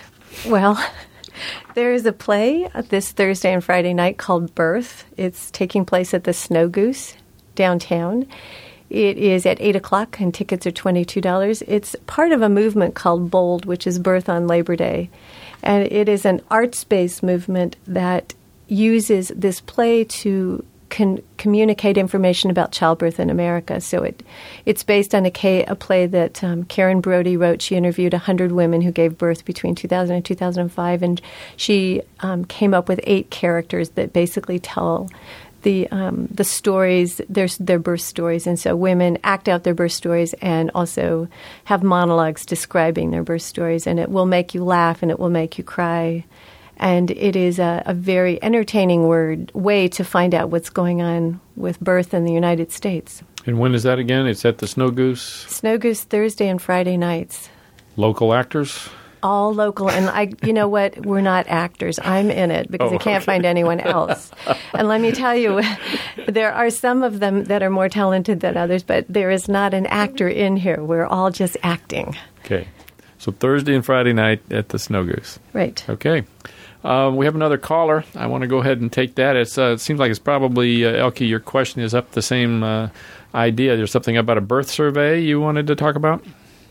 C: Well, there is a play this Thursday and Friday night called Birth. It's taking place at the Snow Goose downtown. It is at eight o'clock, and tickets are twenty-two dollars. It's part of a movement called BOLD, which is Birth on Labor Day. And it is an arts-based movement that uses this play to can communicate information about childbirth in America. So it it's based on a, K, a play that um, Karen Brody wrote. She interviewed one hundred women who gave birth between two thousand and two thousand five, and she um, came up with eight characters that basically tell the um, the stories, their, their birth stories. And so women act out their birth stories and also have monologues describing their birth stories. And it will make you laugh and it will make you cry. And it is a, a very entertaining word way to find out what's going on with birth in the United States.
B: And when is that again? It's at the Snow Goose?
C: Snow Goose Thursday and Friday nights.
B: Local actors?
C: All local. And I, you know what? We're not actors. I'm in it because
B: oh,
C: I can't
B: okay.
C: find anyone else. And let me tell you, there are some of them that are more talented than others, but there is not an actor in here. We're all just acting.
B: Okay. So Thursday and Friday night at the Snow Goose.
C: Right.
B: Okay. Uh, we have another caller. I want to go ahead and take that. It's, uh, it seems like it's probably, uh, Elke, your question is up the same uh, idea. There's something about a birth survey you wanted to talk about?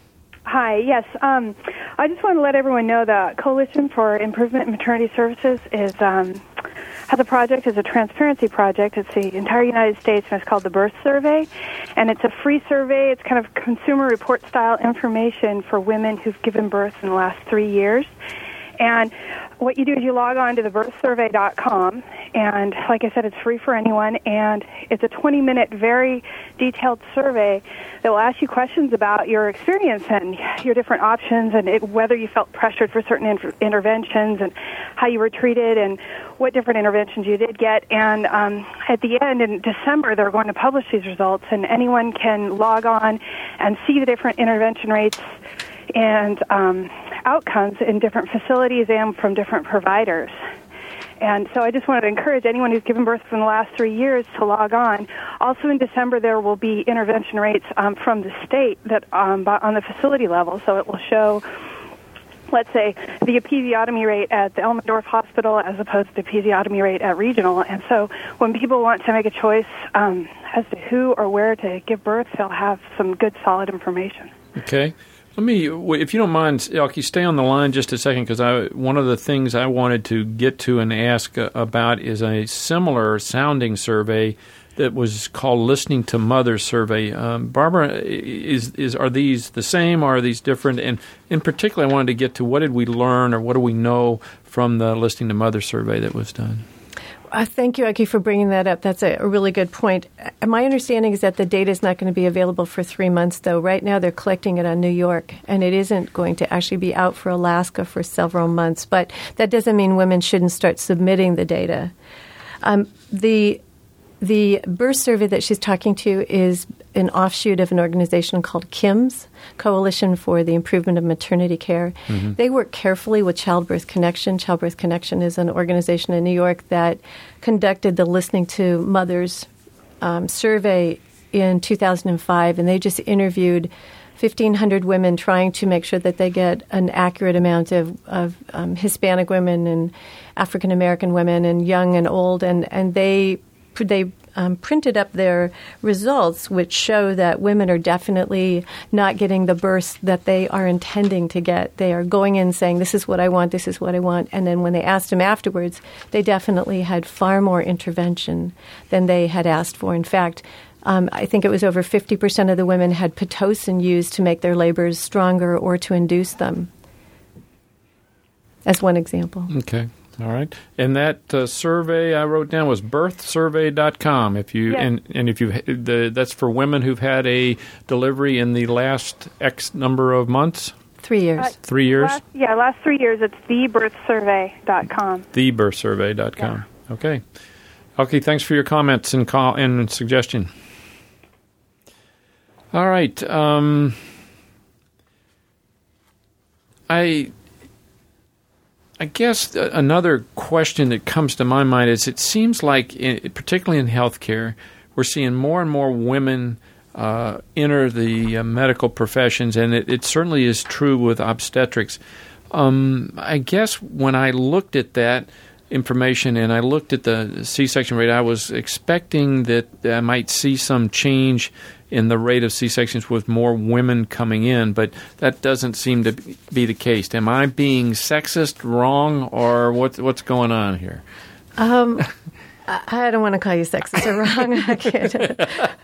K: Hi, yes. Um, I just want to let everyone know that Coalition for Improvement in Maternity Services is um, has a project, is a transparency project. It's the entire United States, and it's called the Birth Survey. And it's a free survey. It's kind of consumer report-style information for women who've given birth in the last three years. And what you do is you log on to the birth survey dot com, and like I said, it's free for anyone, and it's a twenty-minute, very detailed survey that will ask you questions about your experience and your different options, and it, whether you felt pressured for certain inter- interventions, and how you were treated, and what different interventions you did get. And um, at the end, in December, they're going to publish these results, and anyone can log on and see the different intervention rates and um, outcomes in different facilities and from different providers. And so I just wanted to encourage anyone who's given birth in the last three years to log on. Also in December, there will be intervention rates um, from the state that um, on the facility level. So it will show, let's say, the episiotomy rate at the Elmendorf Hospital as opposed to the episiotomy rate at regional. And so when people want to make a choice um, as to who or where to give birth, they'll have some good, solid information.
B: Okay. Let me, if you don't mind, Elke, stay on the line just a second, because I one of the things I wanted to get to and ask about is a similar sounding survey that was called Listening to Mothers Survey. Um, Barbara, is is are these the same, or are these different? And in particular, I wanted to get to what did we learn or what do we know from the Listening to Mothers survey that was done?
C: Uh, thank you, Elke, for bringing that up. That's a, a really good point. Uh, my understanding is that the data is not going to be available for three months, though. Right now, they're collecting it on New York, and it isn't going to actually be out for Alaska for several months. But that doesn't mean women shouldn't start submitting the data. Um, the The birth survey that she's talking to is an offshoot of an organization called KIMS, Coalition for the Improvement of Maternity Care. Mm-hmm. They work carefully with Childbirth Connection. Childbirth Connection is an organization in New York that conducted the Listening to Mothers um, survey in two thousand five, and they just interviewed fifteen hundred women trying to make sure that they get an accurate amount of, of um, Hispanic women and African American women and young and old, and, and they they um, printed up their results, which show that women are definitely not getting the births that they are intending to get. They are going in saying, this is what I want, this is what I want. And then when they asked them afterwards, they definitely had far more intervention than they had asked for. In fact, um, I think it was over fifty percent of the women had Pitocin used to make their labors stronger or to induce them, as one example.
B: Okay. All right, and that uh, survey I wrote down was birth survey dot com. If you
K: yes.
B: and and if you the that's for women who've had a delivery in the last X number of months.
C: Three years.
K: Uh,
B: three years.
K: Last, yeah, last three years. It's the birth survey dot com.
B: the birth survey dot com. Yeah. Okay. Okay, thanks for your comments and call and suggestion. All right. Um, I I guess another question that comes to my mind is it seems like, in, particularly in healthcare, we're seeing more and more women uh, enter the uh, medical professions, and it, it certainly is true with obstetrics. Um, I guess when I looked at that information and I looked at the C-section rate, I was expecting that I might see some change in the rate of C-sections with more women coming in, but that doesn't seem to be the case. Am I being sexist, wrong, or what's what's going on here?
C: Um, I don't want to call you sexist or wrong. I can't.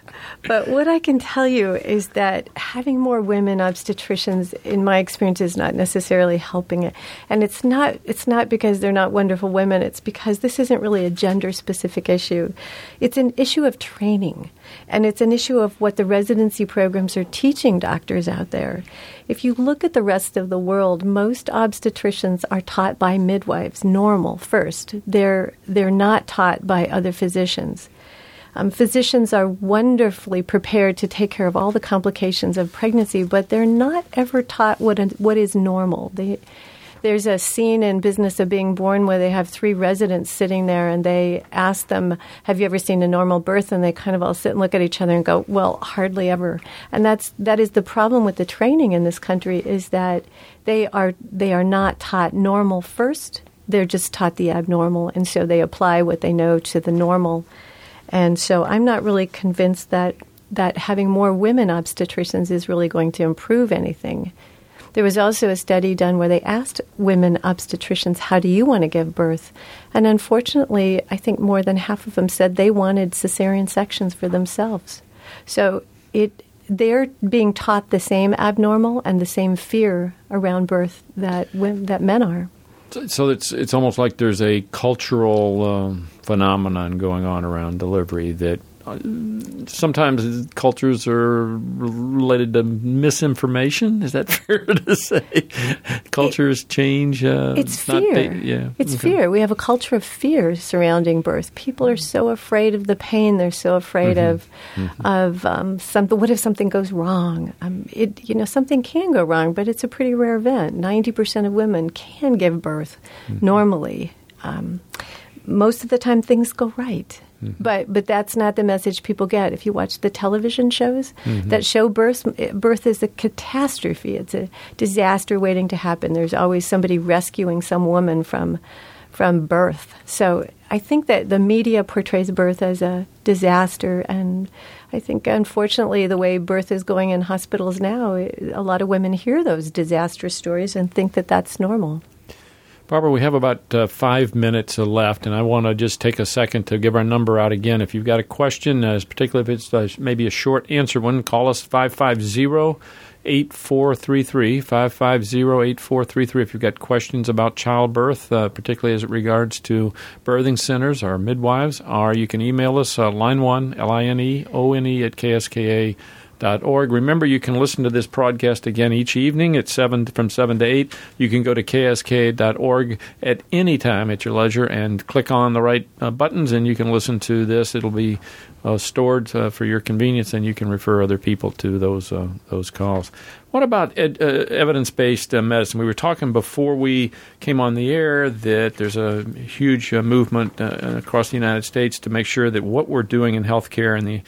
C: But what I can tell you is that having more women obstetricians, in my experience, is not necessarily helping it. And it's not it's not because they're not wonderful women. It's because this isn't really a gender-specific issue. It's an issue of training. And it's an issue of what the residency programs are teaching doctors out there. If you look at the rest of the world, most obstetricians are taught by midwives, normal first. They're they're not taught by other physicians. Um, physicians are wonderfully prepared to take care of all the complications of pregnancy, but they're not ever taught what what is normal. They, there's a scene in Business of Being Born where they have three residents sitting there, and they ask them, "Have you ever seen a normal birth?" And they kind of all sit and look at each other and go, "Well, hardly ever." And that's that is the problem with the training in this country, is that they are they are not taught normal first. They're just taught the abnormal, and so they apply what they know to the normal. And so I'm not really convinced that, that having more women obstetricians is really going to improve anything. There was also a study done where they asked women obstetricians, how do you want to give birth? And unfortunately, I think more than half of them said they wanted cesarean sections for themselves. So it they're being taught the same abnormal and the same fear around birth that that men are.
B: So it's it's almost like there's a cultural um, phenomenon going on around delivery that uh, sometimes cultures are related to misinformation. Is that fair to say? Cultures it, change. Uh,
C: it's fear.
B: Ba- yeah,
C: it's
B: okay.
C: fear. We have a culture of fear surrounding birth. People are so afraid of the pain. They're so afraid mm-hmm. of mm-hmm. of um, something. What if something goes wrong? Um, it you know something can go wrong, but it's a pretty rare event. Ninety percent of women can give birth mm-hmm. normally. Um, most of the time, things go right. Mm-hmm. But but that's not the message people get. If you watch the television shows mm-hmm. that show birth, birth is a catastrophe. It's a disaster waiting to happen. There's always somebody rescuing some woman from from birth. So I think that the media portrays birth as a disaster, and I think, unfortunately, the way birth is going in hospitals now, a lot of women hear those disastrous stories and think that that's normal.
B: Barbara, we have about uh, five minutes left, and I want to just take a second to give our number out again. If you've got a question, uh, particularly if it's uh, maybe a short answer one, call us five five zero, eight four three three, five five zero, eight four three three if you've got questions about childbirth, uh, particularly as it regards to birthing centers or midwives, or you can email us, uh, line one, L I N E O N E at K S K A dot org. Remember, you can listen to this broadcast again each evening at seven from seven to eight. You can go to K S K A dot org at any time at your leisure and click on the right uh, buttons, and you can listen to this. It'll be uh, stored uh, for your convenience, and you can refer other people to those uh, those calls. What about ed, uh, evidence-based uh, medicine? We were talking before we came on the air that there's a huge uh, movement uh, across the United States to make sure that what we're doing in healthcare and the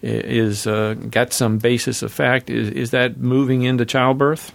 B: is uh, got some basis of fact. Is, is that moving into childbirth?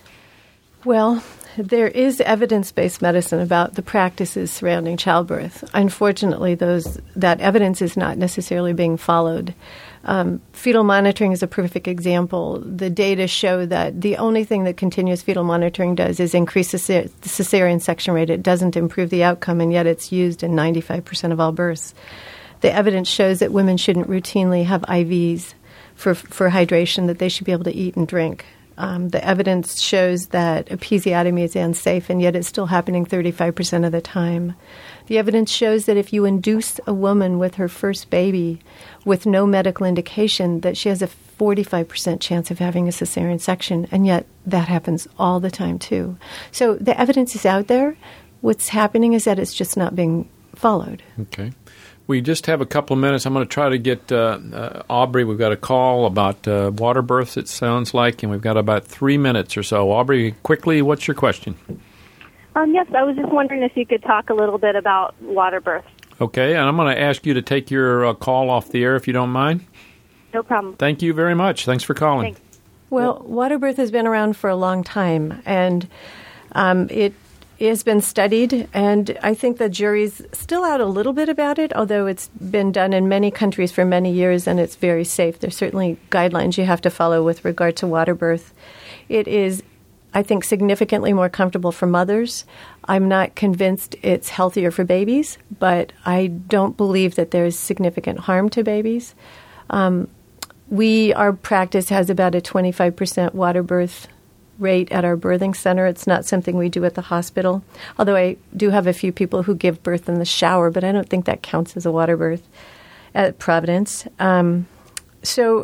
C: Well, there is evidence-based medicine about the practices surrounding childbirth. Unfortunately, those that evidence is not necessarily being followed. Um, fetal monitoring is a perfect example. The data show that the only thing that continuous fetal monitoring does is increase the cesarean section rate. It doesn't improve the outcome, and yet it's used in ninety-five percent of all births. The evidence shows that women shouldn't routinely have I Vs for for hydration, that they should be able to eat and drink. Um, the evidence shows that episiotomy is unsafe, and yet it's still happening thirty-five percent of the time. The evidence shows that if you induce a woman with her first baby with no medical indication, that she has a forty-five percent chance of having a cesarean section, and yet that happens all the time too. So the evidence is out there. What's happening is that it's just not being followed.
B: Okay. We just have a couple of minutes. I'm going to try to get uh, uh, Aubrey. We've got a call about uh, water births, it sounds like, and we've got about three minutes or so. Aubrey, quickly, what's your question?
E: Um, yes, I was just wondering if you could talk a little bit about water births.
B: Okay, and I'm going to ask you to take your uh, call off the air if you don't mind.
E: No problem.
B: Thank you very much. Thanks for calling.
E: Thanks.
C: Well, water birth has been around for a long time, and um, it has been studied, and I think the jury's still out a little bit about it, although it's been done in many countries for many years, and it's very safe. There's certainly guidelines you have to follow with regard to water birth. It is, I think, significantly more comfortable for mothers. I'm not convinced it's healthier for babies, but I don't believe that there's significant harm to babies. Um, we, our practice has about a twenty-five percent water birth rate at our birthing center. It's not something we do at the hospital, although I do have a few people who give birth in the shower, but I don't think that counts as a water birth at Providence. Um, so,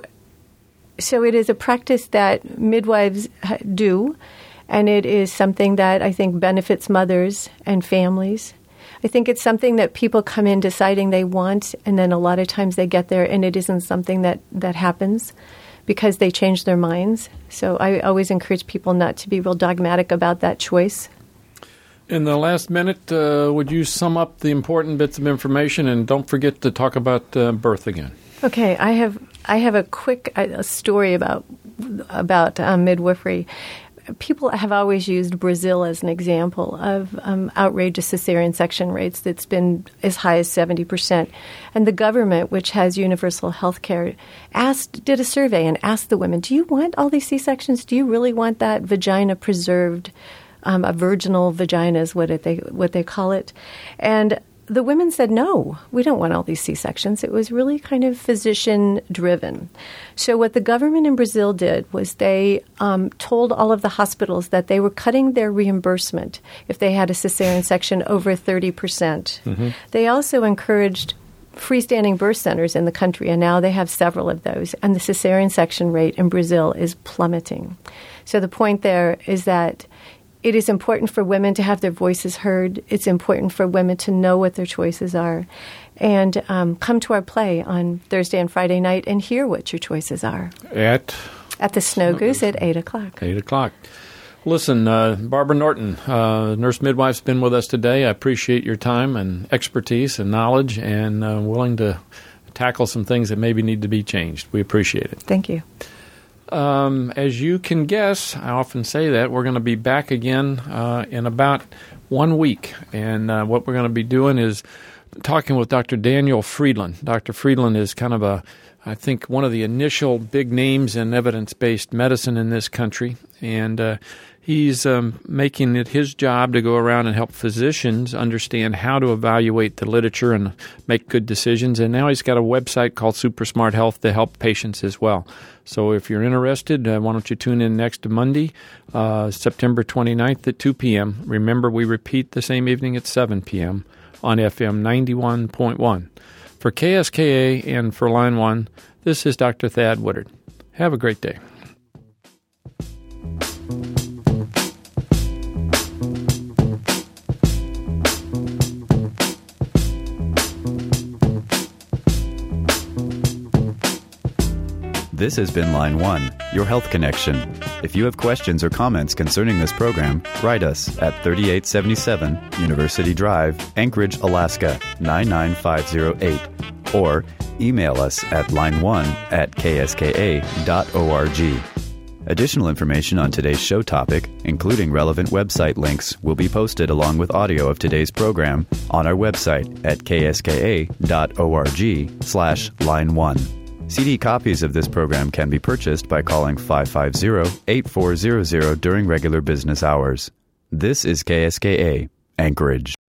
C: so it is a practice that midwives do, and it is something that I think benefits mothers and families. I think it's something that people come in deciding they want, and then a lot of times they get there and it isn't something that, that happens because they change their minds. So I always encourage people not to be real dogmatic about that choice.
B: In the last minute, uh, would you sum up the important bits of information, and don't forget to talk about uh, birth again.
C: Okay, I have I have a quick a story about about um, midwifery. People have always used Brazil as an example of um, outrageous cesarean section rates that's been as high as seventy percent. And the government, which has universal health care, asked, did a survey and asked the women, do you want all these C-sections? Do you really want that vagina preserved? Um, a virginal vagina is what, it, they, what they call it. And the women said, no, we don't want all these C-sections. It was really kind of physician-driven. So what the government in Brazil did was they um, told all of the hospitals that they were cutting their reimbursement if they had a cesarean section over thirty percent. Mm-hmm. They also encouraged freestanding birth centers in the country, and now they have several of those. And the cesarean section rate in Brazil is plummeting. So the point there is that it is important for women to have their voices heard. It's important for women to know what their choices are. And um, come to our play on Thursday and Friday night and hear what your choices are.
B: At?
C: At the Snow Goose at eight o'clock.
B: eight o'clock. Listen, uh, Barbara Norton, uh, nurse midwife's been with us today. I appreciate your time and expertise and knowledge, and uh, willing to tackle some things that maybe need to be changed. We appreciate it.
C: Thank you.
B: Um, as you can guess, I often say that, we're going to be back again uh, in about one week. And uh, what we're going to be doing is talking with Doctor Daniel Friedland. Doctor Friedland is kind of a, I think, one of the initial big names in evidence-based medicine in this country. And uh, he's um, making it his job to go around and help physicians understand how to evaluate the literature and make good decisions. And now he's got a website called Super Smart Health to help patients as well. So if you're interested, uh, why don't you tune in next Monday, uh, September twenty-ninth at two p.m. Remember, we repeat the same evening at seven p.m. on F M ninety-one point one. For K S K A and for Line one, this is Doctor Thad Woodard. Have a great day.
A: This has been Line one, your health connection. If you have questions or comments concerning this program, write us at thirty-eight seventy-seven University Drive, Anchorage, Alaska, nine nine five zero eight, or email us at line one at k s k a dot org. Additional information on today's show topic, including relevant website links, will be posted along with audio of today's program on our website at k s k a dot org slash line one. C D copies of this program can be purchased by calling five five zero, eight four zero zero during regular business hours. This is K S K A, Anchorage.